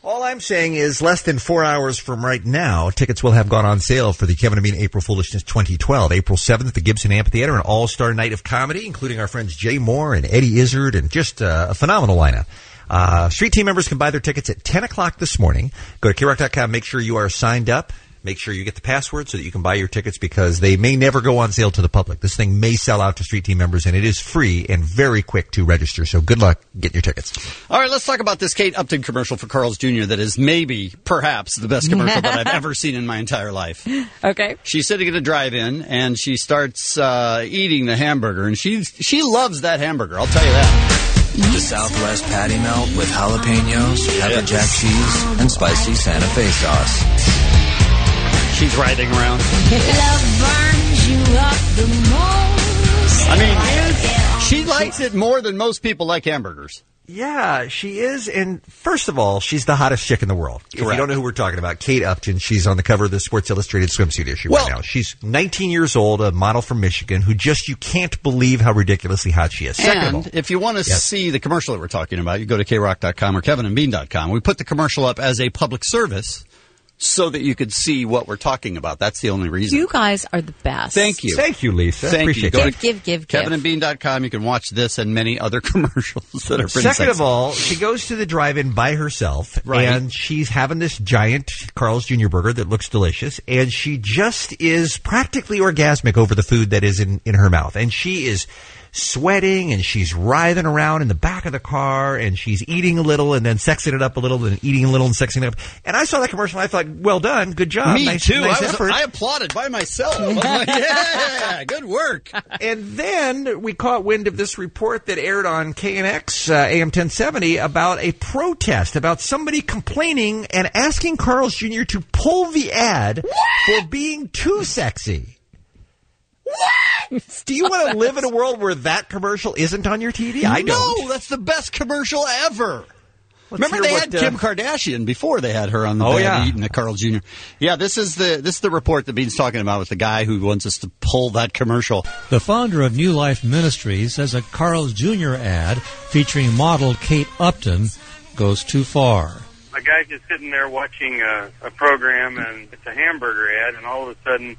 All I'm saying is less than 4 hours from right now, tickets will have gone on sale for the Kevin and Bean April Foolishness 2012. April 7th at the Gibson Amphitheater, an all-star night of comedy, including our friends Jay Moore and Eddie Izzard, and just a phenomenal lineup. Street team members can buy their tickets at 10 o'clock this morning. Go to KROC.com, make sure you are signed up. Make sure you get the password so that you can buy your tickets because they may never go on sale to the public. This thing may sell out to street team members, and it is free and very quick to register. So good luck getting your tickets. All right, let's talk about this Kate Upton commercial for Carl's Jr. that is perhaps the best commercial that I've ever seen in my entire life. Okay. She's sitting at a drive-in, and she starts eating the hamburger, and she loves that hamburger, I'll tell you that. The Southwest patty melt with jalapenos, pepper jack cheese, and spicy Santa Fe sauce. She's writhing around. Love burns you up the most. I mean, she likes it more than most people like hamburgers. Yeah, she is. And first of all, she's the hottest chick in the world. Correct. If you don't know who we're talking about, Kate Upton, she's on the cover of the Sports Illustrated swimsuit issue right now. She's 19 years old, a model from Michigan, who you can't believe how ridiculously hot she is. And if you want to see the commercial that we're talking about, you go to KROC.com or KevinandBean.com. We put the commercial up as a public service so that you could see what we're talking about. That's the only reason. You guys are the best. Thank you. Thank you, Lisa. Appreciate you. Go give. KevinandBean.com. You can watch this and many other commercials that are pretty Second of all, she goes to the drive-in by herself, and she's having this giant Carl's Jr. burger that looks delicious, and she just is practically orgasmic over the food that is in her mouth. And she is sweating, and she's writhing around in the back of the car, and she's eating a little and then sexing it up a little and eating a little and sexing it up. And I saw that commercial, and I thought, well done, good job. Me too. Nice effort. I applauded by myself. I was like, yeah, good work. And then we caught wind of this report that aired on KNX AM 1070 about a protest, about somebody complaining and asking Carl's Jr. to pull the ad for being too sexy. What? Do you want to live in a world where that commercial isn't on your TV? I don't. No, that's the best commercial ever. Let's Remember, they had Kim Kardashian before they had her on the bed eating a Carl Jr. Yeah, this is the report that Bean's talking about with the guy who wants us to pull that commercial. The founder of New Life Ministries says a Carl's Jr. ad featuring model Kate Upton goes too far. A guy's just sitting there watching a program, and it's a hamburger ad, and all of a sudden,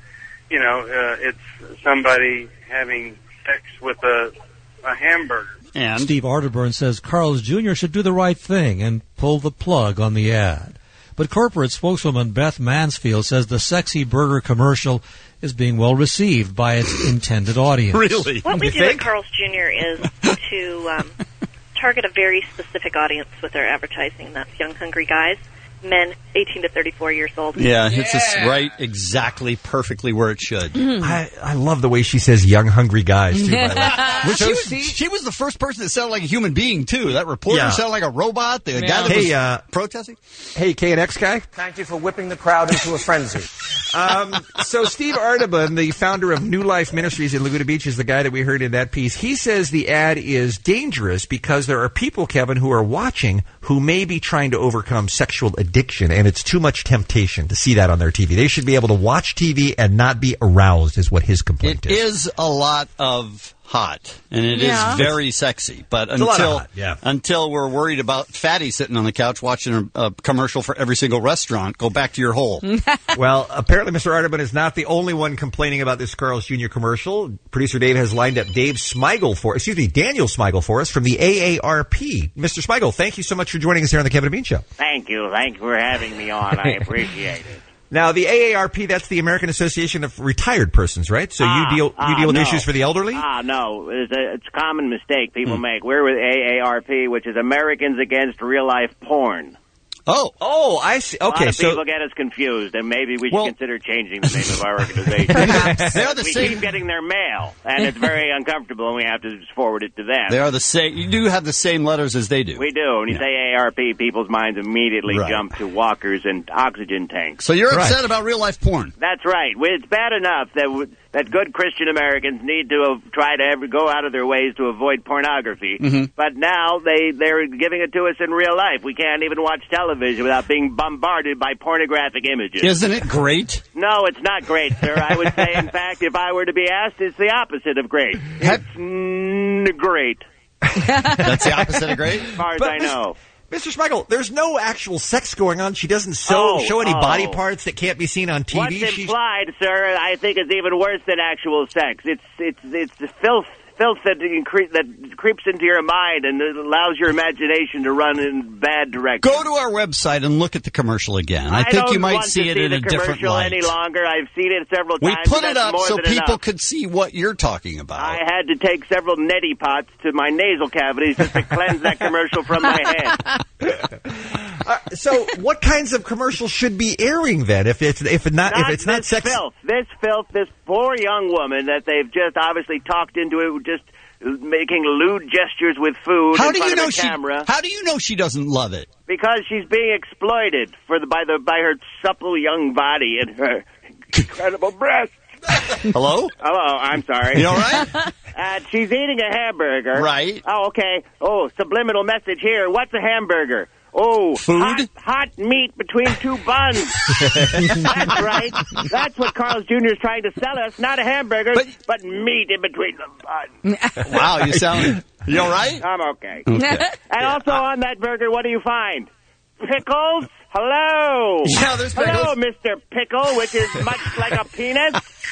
it's somebody having sex with a hamburger. And Steve Arterburn says Carl's Jr. should do the right thing and pull the plug on the ad. But corporate spokeswoman Beth Mansfield says the sexy burger commercial is being well received by its intended audience. Really? What we do at Carl's Jr. is to target a very specific audience with our advertising. That's young, hungry guys. Men 18 to 34 years old. Yeah, it's just right exactly perfectly where it should. I love the way she says young, hungry guys, too, by the way. She was the first person that sounded like a human being, too. That reporter sounded like a robot. The guy that was protesting. Hey, KNX guy. Thank you for whipping the crowd into a frenzy. So Steve Arterburn, the founder of New Life Ministries in Laguna Beach, is the guy that we heard in that piece. He says the ad is dangerous because there are people, Kevin, who are watching who may be trying to overcome sexual addiction, and it's too much temptation to see that on their TV. They should be able to watch TV and not be aroused, is what his complaint is. It is a lot of hot, and it is very sexy. But until we're worried about Fatty sitting on the couch watching a commercial for every single restaurant, go back to your hole. Well, apparently Mr. Arterburn is not the only one complaining about this Carl's Jr. commercial. Producer Dave has lined up Daniel Smigel for us from the AARP. Mr. Smigel, thank you so much for joining us here on the Kevin and Bean Show. Thank you. Thank you for having me on. I appreciate it. Now, the AARP, that's the American Association of Retired Persons, right? So you deal with issues for the elderly? No. It's a common mistake people make. We're with AARP, which is Americans Against Real-Life Porn. Oh, I see. Okay, a lot of people get us confused, and maybe we should consider changing the name of our organization. We keep getting their mail, and it's very uncomfortable, and we have to just forward it to them. They are the same. You do have the same letters as they do. We do. When you say AARP, people's minds immediately jump to walkers and oxygen tanks. So you're upset about real-life porn? That's right. It's bad enough that good Christian Americans need to try to go out of their ways to avoid pornography. Mm-hmm. But now they're giving it to us in real life. We can't even watch television without being bombarded by pornographic images. Isn't it great? No, it's not great, sir. I would say, in fact, if I were to be asked, it's the opposite of great. It's great. That's the opposite of great? As far as I know. Mr. Schmeichel, there's no actual sex going on. She doesn't show any body parts that can't be seen on TV. What's implied, sir, I think is even worse than actual sex. It's the filth that creeps into your mind and it allows your imagination to run in bad directions. Go to our website and look at the commercial again. I think you might see it in a different light. Any longer. I've seen it several times. We put it up so people could see what you're talking about. I had to take several neti pots to my nasal cavities just to cleanse that commercial from my head. So, what kinds of commercials should be airing then? If it's not sex, this poor young woman that they've just obviously talked into it, just making lewd gestures with food in front of a camera. How do you know she doesn't love it? Because she's being exploited by her supple young body and her incredible breasts. Hello? Hello, I'm sorry. You all right? She's eating a hamburger. Right. Oh, okay. Oh, subliminal message here. What's a hamburger? Oh, food? Hot meat between two buns. That's right. That's what Carl's Jr. is trying to sell us. Not a hamburger, but meat in between the buns. Wow, you all right? I'm okay. And also on that burger, what do you find? Pickles? Hello. Yeah, there's pickles. Hello, Mr. Pickle, which is much like a penis.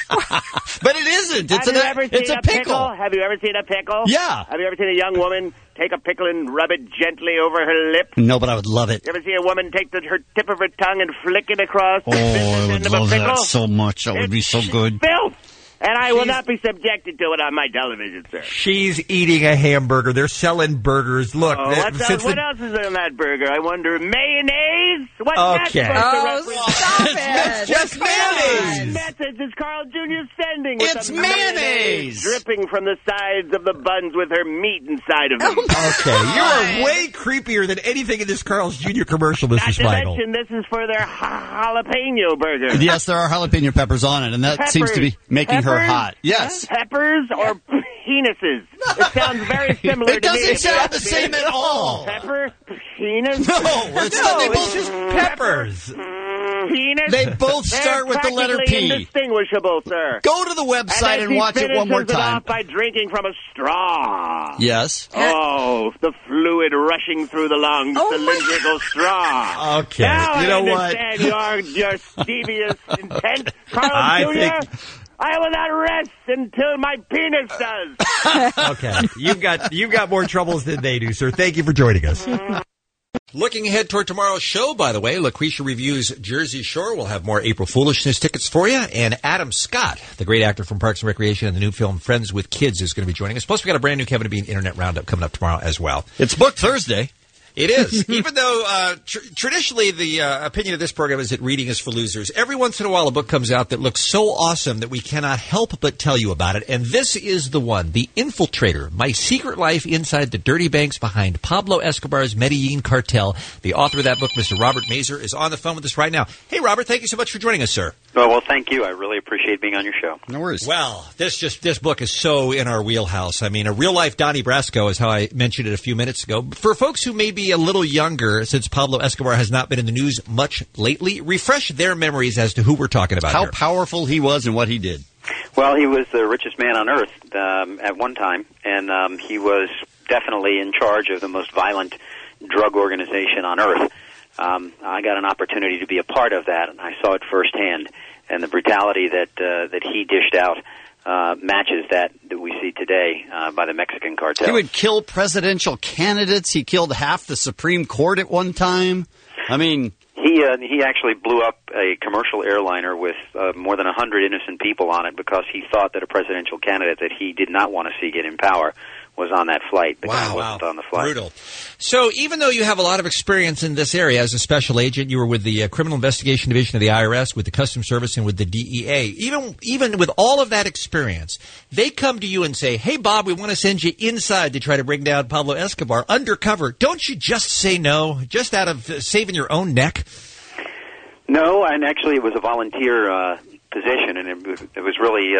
But it isn't. It's a pickle. Have you ever seen a pickle? Yeah. Have you ever seen a young woman take a pickle and rub it gently over her lip? No, but I would love it. You ever see a woman take her tip of her tongue and flick it across the I would end of love a pickle? that so much. That would be so good. Filth! And I will not be subjected to it on my television, sir. She's eating a hamburger. They're selling burgers. Look. What else is in that burger? I wonder. Mayonnaise? What's that supposed to represent? Stop it. It's just mayonnaise. What message is Carl Jr. sending? It's mayonnaise. Dripping from the sides of the buns with her meat inside of them. Okay, you are way creepier than anything in this Carl's Jr. commercial, Mr. Schmeichel. Not to mention, this is for their jalapeno burger. Yes, there are jalapeno peppers on it, and that seems to be making her hot. Yes. Peppers or penises? It sounds very similar to me. It doesn't sound the same at all. Pepper? Penis? No, it's not. They both just peppers. Penis? They both start with the letter P. Indistinguishable, sir. Go to the website and watch it one more It time. off by drinking from a straw. Yes. Oh, the fluid rushing through the long cylindrical straw. Okay. Now you know I understand your devious intent, Carl Jr. I will not rest until my penis does. Okay. You've got more troubles than they do, sir. Thank you for joining us. Looking ahead toward tomorrow's show, by the way, LaQuisha reviews Jersey Shore. We'll have more April Foolishness tickets for you. And Adam Scott, the great actor from Parks and Recreation and the new film Friends with Kids, is going to be joining us. Plus, we got a brand new Kevin and Bean Internet Roundup coming up tomorrow as well. It's booked Thursday. It is. Even though traditionally the opinion of this program is that reading is for losers, every once in a while a book comes out that looks so awesome that we cannot help but tell you about it. And this is the one, The Infiltrator, My Secret Life Inside the Dirty Banks Behind Pablo Escobar's Medellin Cartel. The author of that book, Mr. Robert Mazer, is on the phone with us right now. Hey, Robert, thank you so much for joining us, sir. Oh, well, thank you. I really appreciate being on your show. No worries. Well, this book is so in our wheelhouse. I mean, a real-life Donnie Brasco is how I mentioned it a few minutes ago. For folks who may be a little younger, since Pablo Escobar has not been in the news much lately, refresh their memories as to who we're talking about How here. powerful he was and what he did. Well, he was the richest man on earth at one time, and he was definitely in charge of the most violent drug organization on earth. I got an opportunity to be a part of that, and I saw it firsthand. And the brutality that he dished out matches that we see today by the Mexican cartel. He would kill presidential candidates. He killed half the Supreme Court at one time. I mean, he actually blew up a commercial airliner with more than 100 innocent people on it because he thought that a presidential candidate that he did not want to see get in power was on that flight. The guy wasn't on the flight. Brutal. So even though you have a lot of experience in this area as a special agent, you were with the Criminal Investigation Division of the IRS, with the Customs Service, and with the DEA. Even with all of that experience, they come to you and say, hey, Bob, we want to send you inside to try to bring down Pablo Escobar undercover. Don't you just say no, just out of saving your own neck? No, and actually it was a volunteer position, and it was really...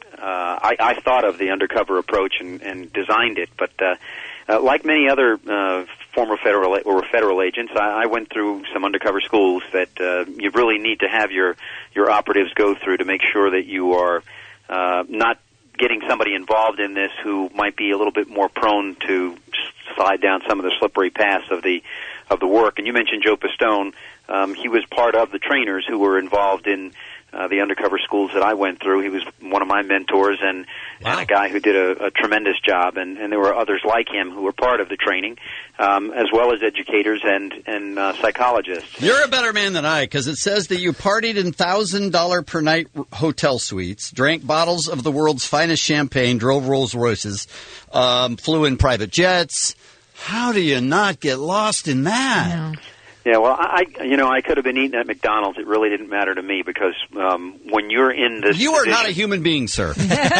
I thought of the undercover approach and designed it, but like many other former federal agents, I went through some undercover schools that you really need to have your operatives go through to make sure that you are not getting somebody involved in this who might be a little bit more prone to slide down some of the slippery paths of the the work. And you mentioned Joe Pistone. He was part of the trainers who were involved in the undercover schools that I went through. He was one of my mentors and a guy who did a tremendous job. And there were others like him who were part of the training, as well as educators and psychologists. You're a better man than I, because it says that you partied in $1,000 per night hotel suites, drank bottles of the world's finest champagne, drove Rolls Royces, flew in private jets. How do you not get lost in that? Yeah. Yeah, well, I could have been eating at McDonald's. It really didn't matter to me because when you're in this You are not a human being, sir.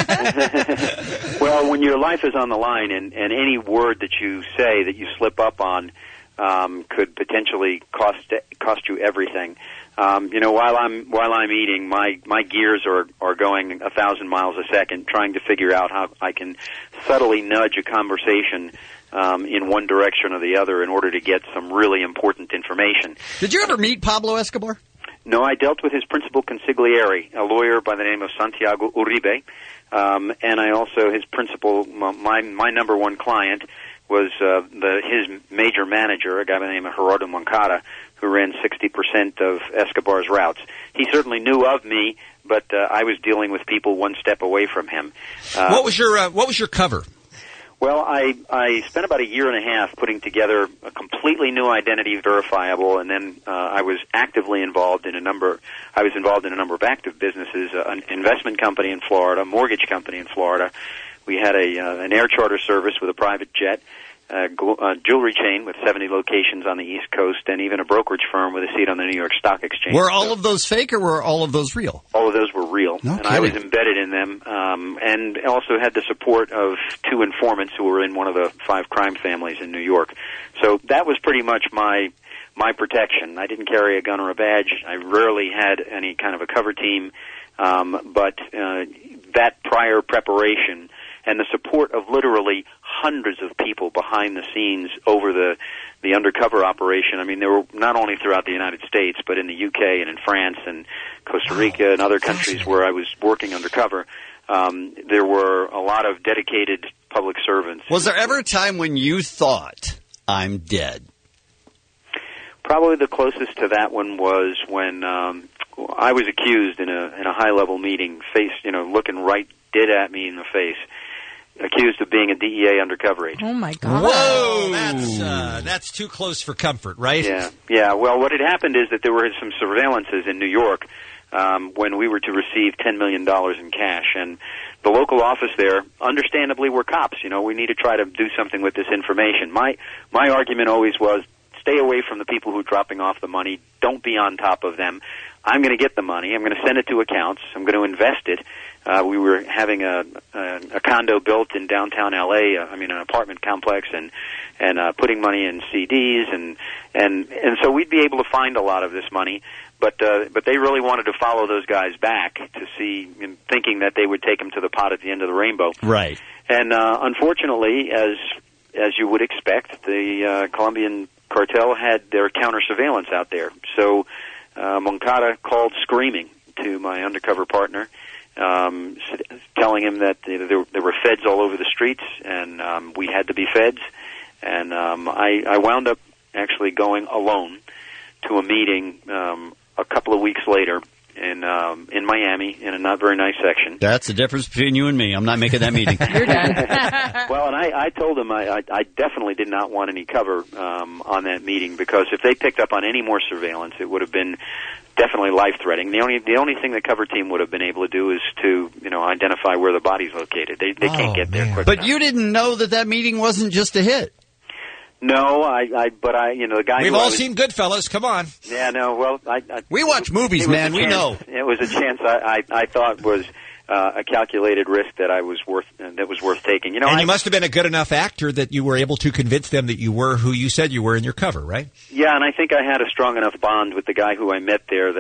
Well, when your life is on the line and any word that you say that you slip up on could potentially cost you everything. While I'm eating, my gears are going 1,000 miles a second, trying to figure out how I can subtly nudge a conversation in one direction or the other in order to get some really important information. Did you ever meet Pablo Escobar? No, I dealt with his principal consigliere, a lawyer by the name of Santiago Uribe, and I also his principal, my number one client was his major manager, a guy by the name of Gerardo Moncada, who ran 60% of Escobar's routes. He certainly knew of me, but I was dealing with people one step away from him. What was your cover? Well, I spent about a year and a half putting together a completely new identity, verifiable, and then I was involved in a number of active businesses, an investment company in Florida, a mortgage company in Florida. We had an air charter service with a private jet, a jewelry chain with 70 locations on the East Coast, and even a brokerage firm with a seat on the New York Stock Exchange. Were all of those fake, or were all of those real? All of those were real, no and kidding. I was embedded in them, and also had the support of 2 informants who were in one of the 5 crime families in New York. So that was pretty much my protection. I didn't carry a gun or a badge. I rarely had any kind of a cover team, but that prior preparation and the support of literally hundreds of people behind the scenes over the undercover operation. I mean, there were not only throughout the United States, but in the UK and in France and Costa Rica and other countries where I was working undercover. There were a lot of dedicated public servants. Was there ever a time when you thought, I'm dead? Probably the closest to that one was when I was accused in a high-level meeting, looking right dead at me in the face, accused of being a DEA undercover agent. Oh, my God. Whoa! That's too close for comfort, right? Yeah. Well, what had happened is that there were some surveillances in New York when we were to receive $10 million in cash. And the local office there, understandably, were cops. We need to try to do something with this information. My argument always was, stay away from the people who are dropping off the money. Don't be on top of them. I'm going to get the money. I'm going to send it to accounts. I'm going to invest it. We were having a condo built in downtown L.A., an apartment complex, and putting money in CDs, and so we'd be able to find a lot of this money. But they really wanted to follow those guys back to see, thinking that they would take them to the pot at the end of the rainbow. Right. And unfortunately, as you would expect, the Colombian cartel had their counter surveillance out there. So Moncada called screaming to my undercover partner, telling him that there were feds all over the streets, and we had to be feds. And I wound up actually going alone to a meeting a couple of weeks later in Miami in a not very nice section. That's the difference between you and me. I'm not making that meeting. You're done. Well, and I told them I definitely did not want any cover on that meeting, because if they picked up on any more surveillance, it would have been definitely life-threatening. The only thing the cover team would have been able to do is to identify where the body's located. They can't get there quick But enough. you didn't know that meeting wasn't just a hit. No, the guy. We've all seen Goodfellas. Come on. Yeah, no. Well, we watch movies, man. We know. It was a chance I thought was a calculated risk that was worth taking. And you must have been a good enough actor that you were able to convince them that you were who you said you were in your cover, right? Yeah, and I think I had a strong enough bond with the guy who I met there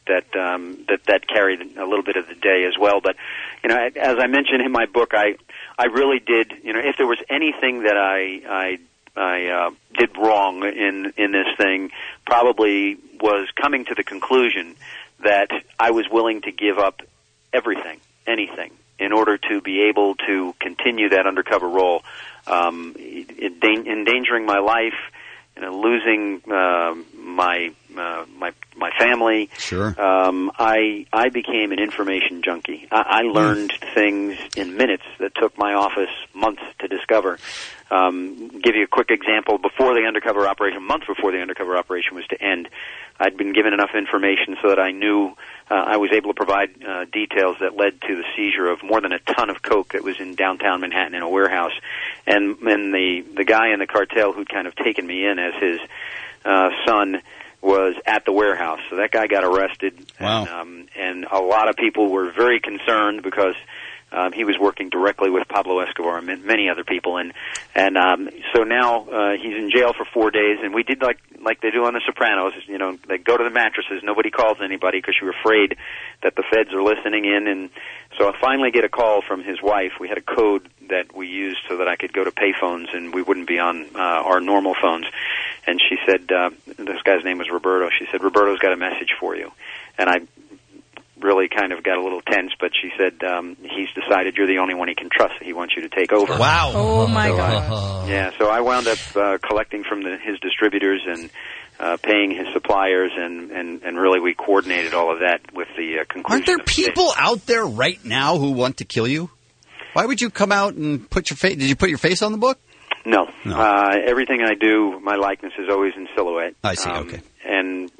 that carried a little bit of the day as well. But as I mentioned in my book, I really did. If there was anything that I did wrong in this thing, probably was coming to the conclusion that I was willing to give up everything, anything, in order to be able to continue that undercover role, endangering my life, losing my family. Sure. I became an information junkie. I learned things in minutes that took my office months to discover. Give you a quick example. Month before the undercover operation was to end, I'd been given enough information so that I knew I was able to provide details that led to the seizure of more than a ton of coke that was in downtown Manhattan in a warehouse. And the guy in the cartel who'd kind of taken me in as his son was at the warehouse. So that guy got arrested. Wow. And a lot of people were very concerned because he was working directly with Pablo Escobar and many other people, and so now he's in jail for 4 days. And we did like they do on The Sopranos. They go to the mattresses. Nobody calls anybody because you're afraid that the feds are listening in. And so I finally get a call from his wife. We had a code that we used so that I could go to payphones and we wouldn't be on our normal phones. And she said, this guy's name was Roberto. She said, Roberto's got a message for you. And I really kind of got a little tense, but she said, he's decided you're the only one he can trust. He wants you to take over. Wow. Oh, my God. Yeah, so I wound up collecting from his distributors and paying his suppliers, and really we coordinated all of that with the conclusion. Aren't there people out there right now who want to kill you? Why would you come out and put your face? Did you put your face on the book? No. Everything I do, my likeness is always in silhouette. I see, okay. And,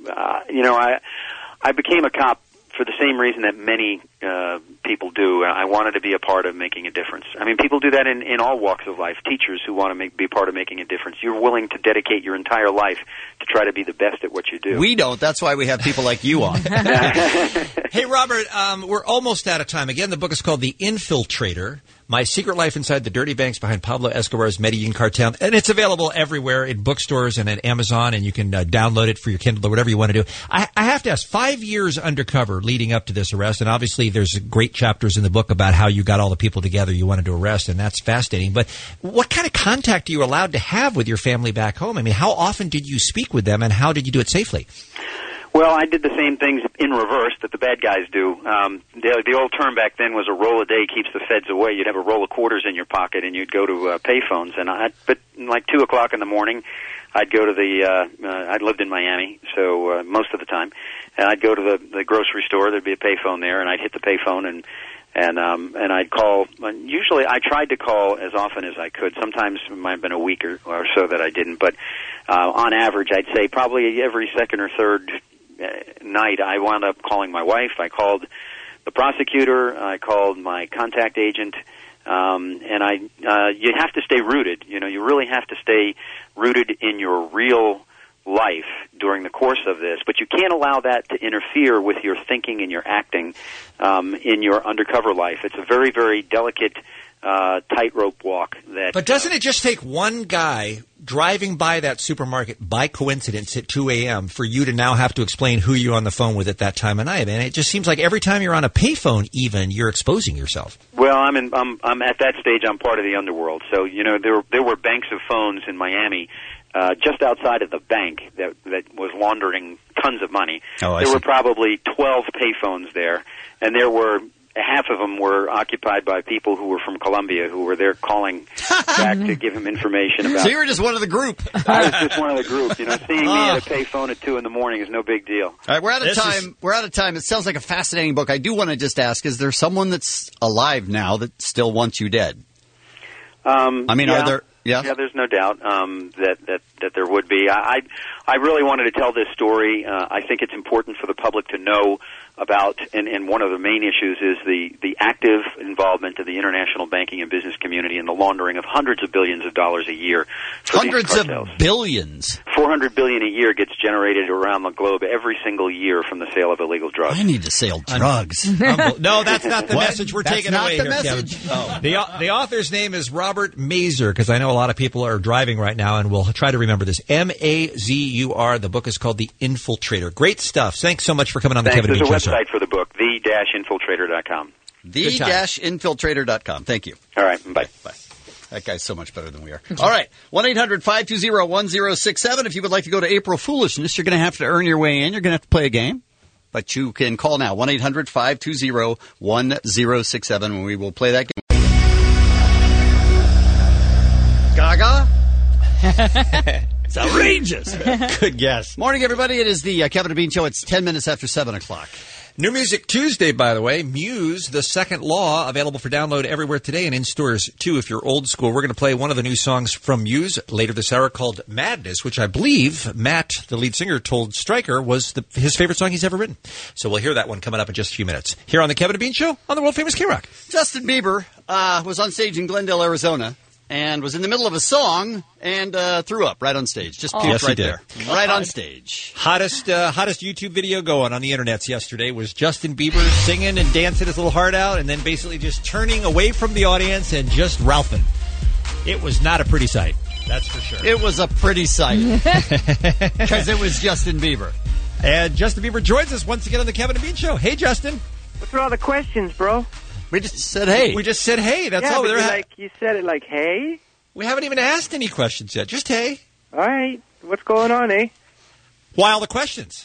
I became a cop for the same reason that many people do. I wanted to be a part of making a difference. I mean, people do that in all walks of life. Teachers who want to be part of making a difference. You're willing to dedicate your entire life to try to be the best at what you do. We don't. That's why we have people like you on. Hey, Robert, we're almost out of time. Again, the book is called The Infiltrator, My Secret Life Inside the Dirty Banks Behind Pablo Escobar's Medellin Cartel. And it's available everywhere in bookstores and at Amazon, and you can download it for your Kindle or whatever you want to do. I have to ask, 5 years undercover leading up to this arrest, and obviously there's great chapters in the book about how you got all the people together you wanted to arrest, and that's fascinating. But what kind of contact are you allowed to have with your family back home? I mean, how often did you speak with them, and how did you do it safely? Well, I did the same things in reverse that the bad guys do. The old term back then was a roll a day keeps the feds away. You'd have a roll of quarters in your pocket, and you'd go to payphones. But like 2 o'clock in the morning, I'd go to I lived in Miami, so most of the time, and I'd go to the grocery store. There'd be a payphone there, and I'd hit the payphone and I'd call. Usually, I tried to call as often as I could. Sometimes it might have been a week or so that I didn't, but on average, I'd say probably every second or third night, I wound up calling my wife. I called the prosecutor. I called my contact agent, and you have to stay rooted. You really have to stay rooted in your real life during the course of this, but you can't allow that to interfere with your thinking and your acting in your undercover life. It's a very, very delicate tightrope walk. But doesn't it just take one guy driving by that supermarket by coincidence at 2 a.m. for you to now have to explain who you're on the phone with at that time of night? And it just seems like every time you're on a payphone, even, you're exposing yourself. Well, I'm at that stage. I'm part of the underworld. So there were banks of phones in Miami. Just outside of the bank that was laundering tons of money. There were probably 12 payphones there, and there were half of them were occupied by people who were from Colombia who were there calling back to give him information about. So you were just one of the group. I was just one of the group. Seeing me at a payphone at 2 in the morning is no big deal. All right, we're out of time. We're out of time. It sounds like a fascinating book. I do want to just ask: is there someone that's alive now that still wants you dead? Are there? Yeah, there's no doubt that there would be. I really wanted to tell this story. I think it's important for the public to know about, and one of the main issues is the active involvement of the international banking and business community in the laundering of hundreds of billions of dollars a year. Hundreds of billions. $400 billion a year gets generated around the globe every single year from the sale of illegal drugs. I need to sell drugs. No, that's not the message we're taking away here, message. Kevin. The author's name is Robert Mazur, because I know a lot of people are driving right now, and we'll try to remember this. M-A-Z-U-R. The book is called The Infiltrator. Great stuff. Thanks so much for coming on the Kevin and Bean Show. There's a website for the book, the-infiltrator.com. The-infiltrator.com. Thank you. All right. Bye. Bye. That guy's so much better than we are. All right. 1-800-520-1067. If you would like to go to April Foolishness, you're going to have to earn your way in. You're going to have to play a game. But you can call now, 1-800-520-1067, and we will play that game. Gaga? It's outrageous. Good guess. Morning, everybody. It is the Kevin and Bean Show. It's 10 minutes after 7 o'clock. New Music Tuesday, by the way. Muse, The Second Law, available for download everywhere today and in stores, too, if you're old school. We're going to play one of the new songs from Muse later this hour called Madness, which I believe Matt, the lead singer, told Stryker was his favorite song he's ever written. So we'll hear that one coming up in just a few minutes. Here on the Kevin and Bean Show on the world-famous K-Rock. Justin Bieber was on stage in Glendale, Arizona, and was in the middle of a song and threw up right on stage. Just puked Yes, he right did. there. Right on stage. Hottest YouTube video going on the internets yesterday was Justin Bieber singing and dancing his little heart out and then basically just turning away from the audience and just ralphing. It was not a pretty sight. That's for sure. It was a pretty sight. Because it was Justin Bieber. And Justin Bieber joins us once again on the Kevin and Bean Show. Hey, Justin. What's with all the questions, bro? We just said hey. We just said hey. That's yeah, all. but you said it like hey. We haven't even asked any questions yet. Just hey. All right, what's going on, eh? Why all the questions?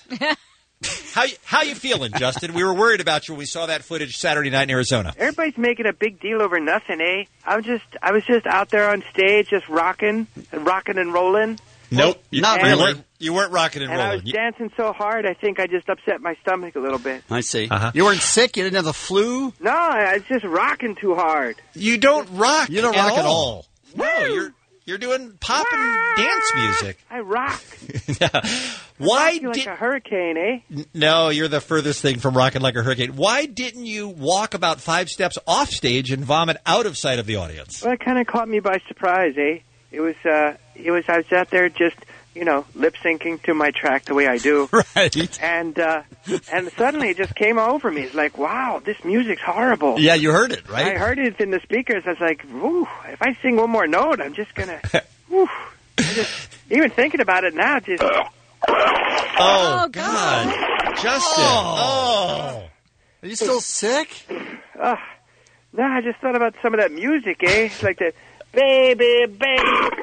How you feeling, Justin? We were worried about you when we saw that footage Saturday night in Arizona. Everybody's making a big deal over nothing, eh? I was just out there on stage, just rocking and rolling. Nope, not really. You weren't rocking and rolling. I was dancing so hard, I think I just upset my stomach a little bit. I see. Uh-huh. You weren't sick? You didn't have the flu? No, I was just rocking too hard. You don't rock. You don't rock at all. No, you're doing pop and dance music. I rock. Why I like a hurricane, eh? No, you're the furthest thing from rocking like a hurricane. Why didn't you walk about 5 steps off stage and vomit out of sight of the audience? Well, it kind of caught me by surprise, eh? I was out there just, lip syncing to my track the way I do. Right. And suddenly it just came over me. It's like, wow, this music's horrible. Yeah, you heard it, right? I heard it in the speakers. I was like, woo, if I sing one more note, I'm just going to, woo. Even thinking about it now, just... Oh, God. Justin. Oh. Are you still sick? No, I just thought about some of that music, eh? It's like the baby, baby.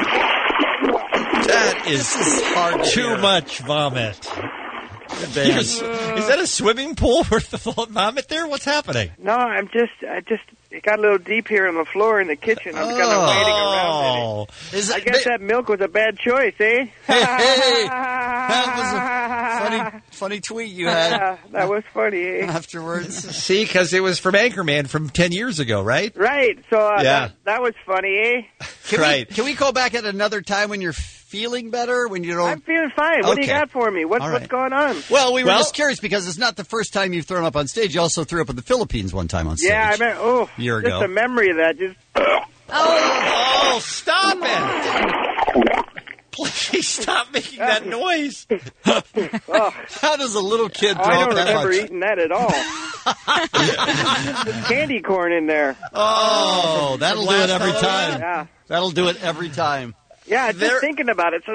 That is hard. Too much vomit. Is that a swimming pool worth of vomit there? What's happening? No, it got a little deep here on the floor in the kitchen. I'm kind of waiting around it. I guess that milk was a bad choice, eh? Hey, that was a funny tweet you had. That was funny, eh? Afterwards. See, because it was from Anchorman from 10 years ago, right? Right. So that was funny, eh? Can we call back at another time when you're feeling better? When you don't? I'm feeling fine. What do you got for me? What's going on? Well, we were just curious because it's not the first time you've thrown up on stage. You also threw up in the Philippines one time on stage. Yeah, I meant, year ago. Just a memory of that. Just Oh, stop it! Please stop making that noise. How does a little kid throw I up don't that remember much? eating that at all. There's candy corn in there. Oh, that'll do it every time. Yeah. That'll do it every time. Yeah, just thinking about it.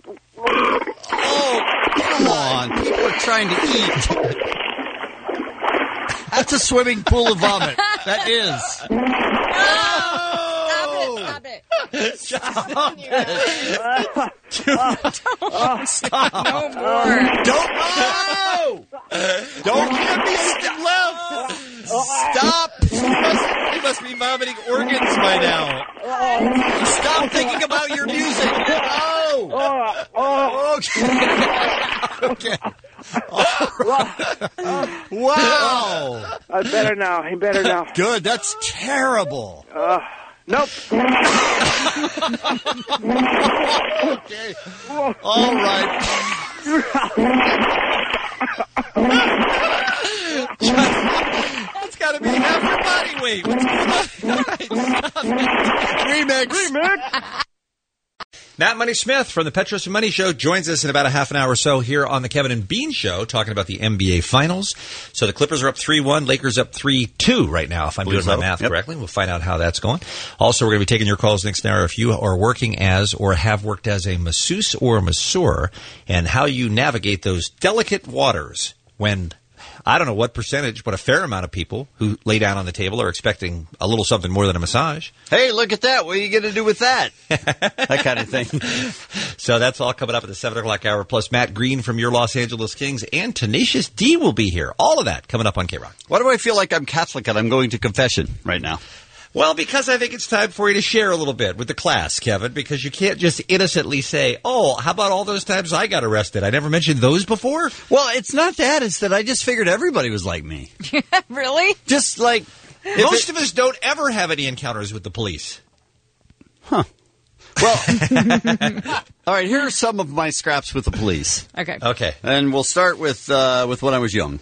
Oh, come on. People are trying to eat. That's a swimming pool of vomit. That is. Stop it. Stop it. Stop. No more. Don't give me stick left. Stop. You must be vomiting organs by now. Stop thinking about your music. Okay. Wow. I'm better now. Good. That's terrible. Nope. Okay. All right. That's got to be half your body weight. What's going on? Remix. Matt Money Smith from the Petros and Money Show joins us in about a half an hour or so here on the Kevin and Bean Show, talking about the NBA Finals. So the Clippers are up 3-1, Lakers up 3-2 right now, if I'm doing my math correctly. We'll find out how that's going. Also, we're going to be taking your calls next hour if you are working as or have worked as a masseuse or a masseur, and how you navigate those delicate waters when I don't know what percentage, but a fair amount of people who lay down on the table are expecting a little something more than a massage. Hey, look at that. What are you going to do with that? That kind of thing. So that's all coming up at the 7 o'clock hour. Plus Matt Green from your Los Angeles Kings and Tenacious D will be here. All of that coming up on K-Rock. Why do I feel like I'm Catholic and I'm going to confession right now? Well, because I think it's time for you to share a little bit with the class, Kevin, because you can't just innocently say, oh, how about all those times I got arrested? I never mentioned those before. Well, it's not that. It's that I just figured everybody was like me. Really? Just like... Most of us don't ever have any encounters with the police. Huh. Well, all right, here are some of my scraps with the police. Okay. And we'll start with when I was young.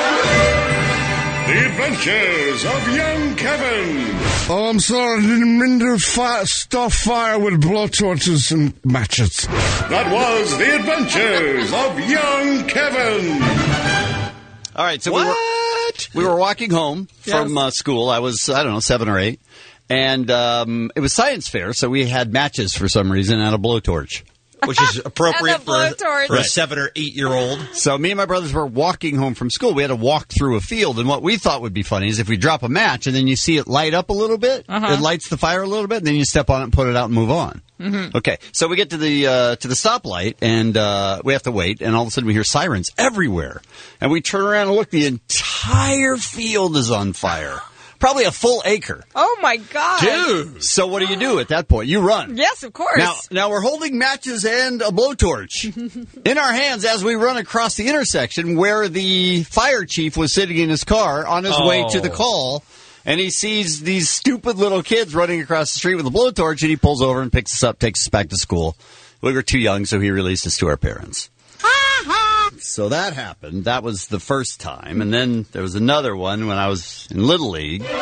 The Adventures of Young Kevin. Oh, I'm sorry, I didn't mean to start fire with blowtorches and matches. That was The Adventures of Young Kevin. All right, so we were walking home from school. I was, 7 or 8. And it was science fair, so we had matches for some reason and a blowtorch. Which is appropriate for a Right. 7 or 8-year-old. So me and my brothers were walking home from school. We had to walk through a field, and what we thought would be funny is if we drop a match and then you see it light up a little bit, it lights the fire a little bit, and then you step on it and put it out and move on. Mm-hmm. Okay, so we get to the stoplight, and we have to wait, and all of a sudden we hear sirens everywhere. And we turn around and look, the entire field is on fire. Probably a full acre. Oh, my God. Dude! So what do you do at that point? You run. Yes, of course. Now we're holding matches and a blowtorch in our hands as we run across the intersection where the fire chief was sitting in his car on his way to the call, and he sees these stupid little kids running across the street with a blowtorch, and he pulls over and picks us up, takes us back to school. We were too young, so he released us to our parents. So that happened. That was the first time. And then there was another one when I was in Little League. The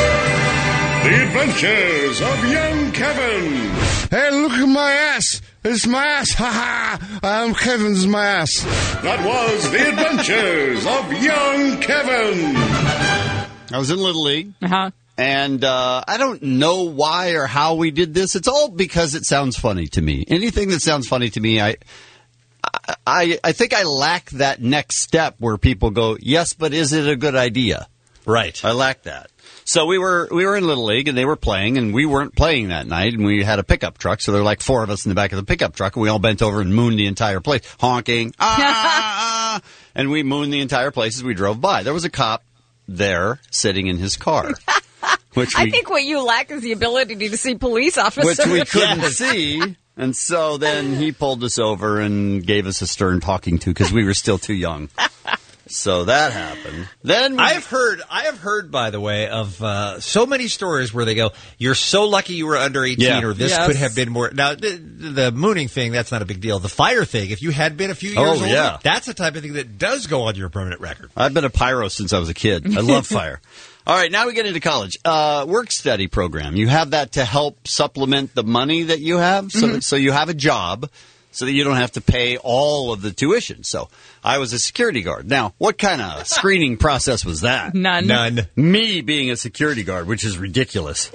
Adventures of Young Kevin. Hey, look at my ass. It's my ass. Ha ha. I'm Kevin's my ass. That was The Adventures of Young Kevin. I was in Little League. Uh-huh. And I don't know why or how we did this. It's all because it sounds funny to me. Anything that sounds funny to me, I think I lack that next step where people go, yes, but is it a good idea? Right. I lack that. So we were in Little League, and they were playing, and we weren't playing that night, and we had a pickup truck, so there were like 4 of us in the back of the pickup truck, and we all bent over and mooned the entire place, honking, and we mooned the entire place as we drove by. There was a cop there sitting in his car. I think what you lack is the ability to see police officers. Which we couldn't see. And so then he pulled us over and gave us a stern talking to because we were still too young. So that happened. Then I have heard, by the way, of so many stories where they go, "You're so lucky you were under 18, or this could have been more." Now, the mooning thing, that's not a big deal. The fire thing, if you had been a few years older, that's the type of thing that does go on your permanent record. I've been a pyro since I was a kid. I love fire. All right, now we get into college. Work study program. You have that to help supplement the money that you have. So you have a job so that you don't have to pay all of the tuition. So I was a security guard. Now, what kind of screening process was that? None. Me being a security guard, which is ridiculous.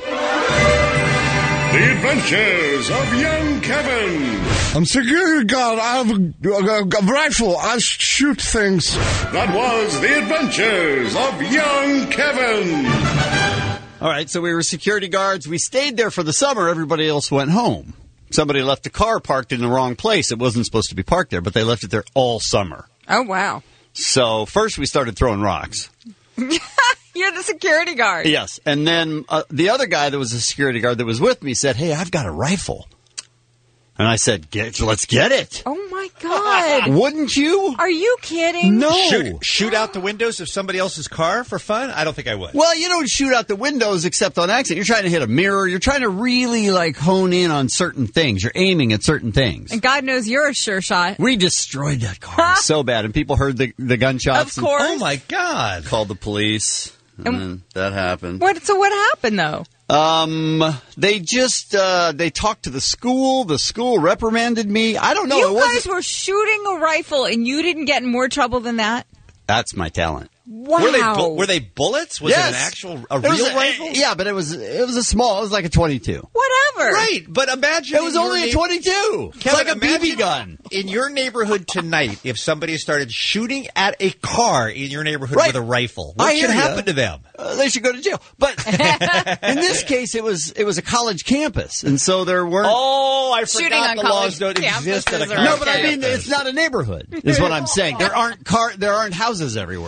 The Adventures of Young Kevin. I'm security guard. I have a rifle. I shoot things. That was The Adventures of Young Kevin. All right, so we were security guards. We stayed there for the summer. Everybody else went home. Somebody left the car parked in the wrong place. It wasn't supposed to be parked there, but they left it there all summer. Oh, wow. So first we started throwing rocks. You're the security guard. Yes. And then the other guy that was a security guard that was with me said, "Hey, I've got a rifle." And I said, let's get it. Oh, my God. Wouldn't you? Are you kidding? No. Shoot out the windows of somebody else's car for fun? I don't think I would. Well, you don't shoot out the windows except on accident. You're trying to hit a mirror. You're trying to really, hone in on certain things. You're aiming at certain things. And God knows you're a sure shot. We destroyed that car so bad. And people heard the gunshots. Of course. Oh, my God. Called the police. And then that happened. So what happened, though? They just, they talked to the school. The school reprimanded me. I don't know. You guys were shooting a rifle and you didn't get in more trouble than that? That's my talent. Wow. Were they bullets? Was it an actual, real rifle? Yeah, but it was a small, it was like a 22. Whatever. Right, but imagine. It was only a 22. It's like a BB gun. In your neighborhood tonight, if somebody started shooting at a car in your neighborhood with a rifle, what should happen to them? They should go to jail. But in this case, it was a college campus, and so there weren't. Oh, I Shooting forgot on the college laws don't exist at a campuses college are No, but I mean, it's not a neighborhood, is what I'm saying. There aren't houses everywhere. There's a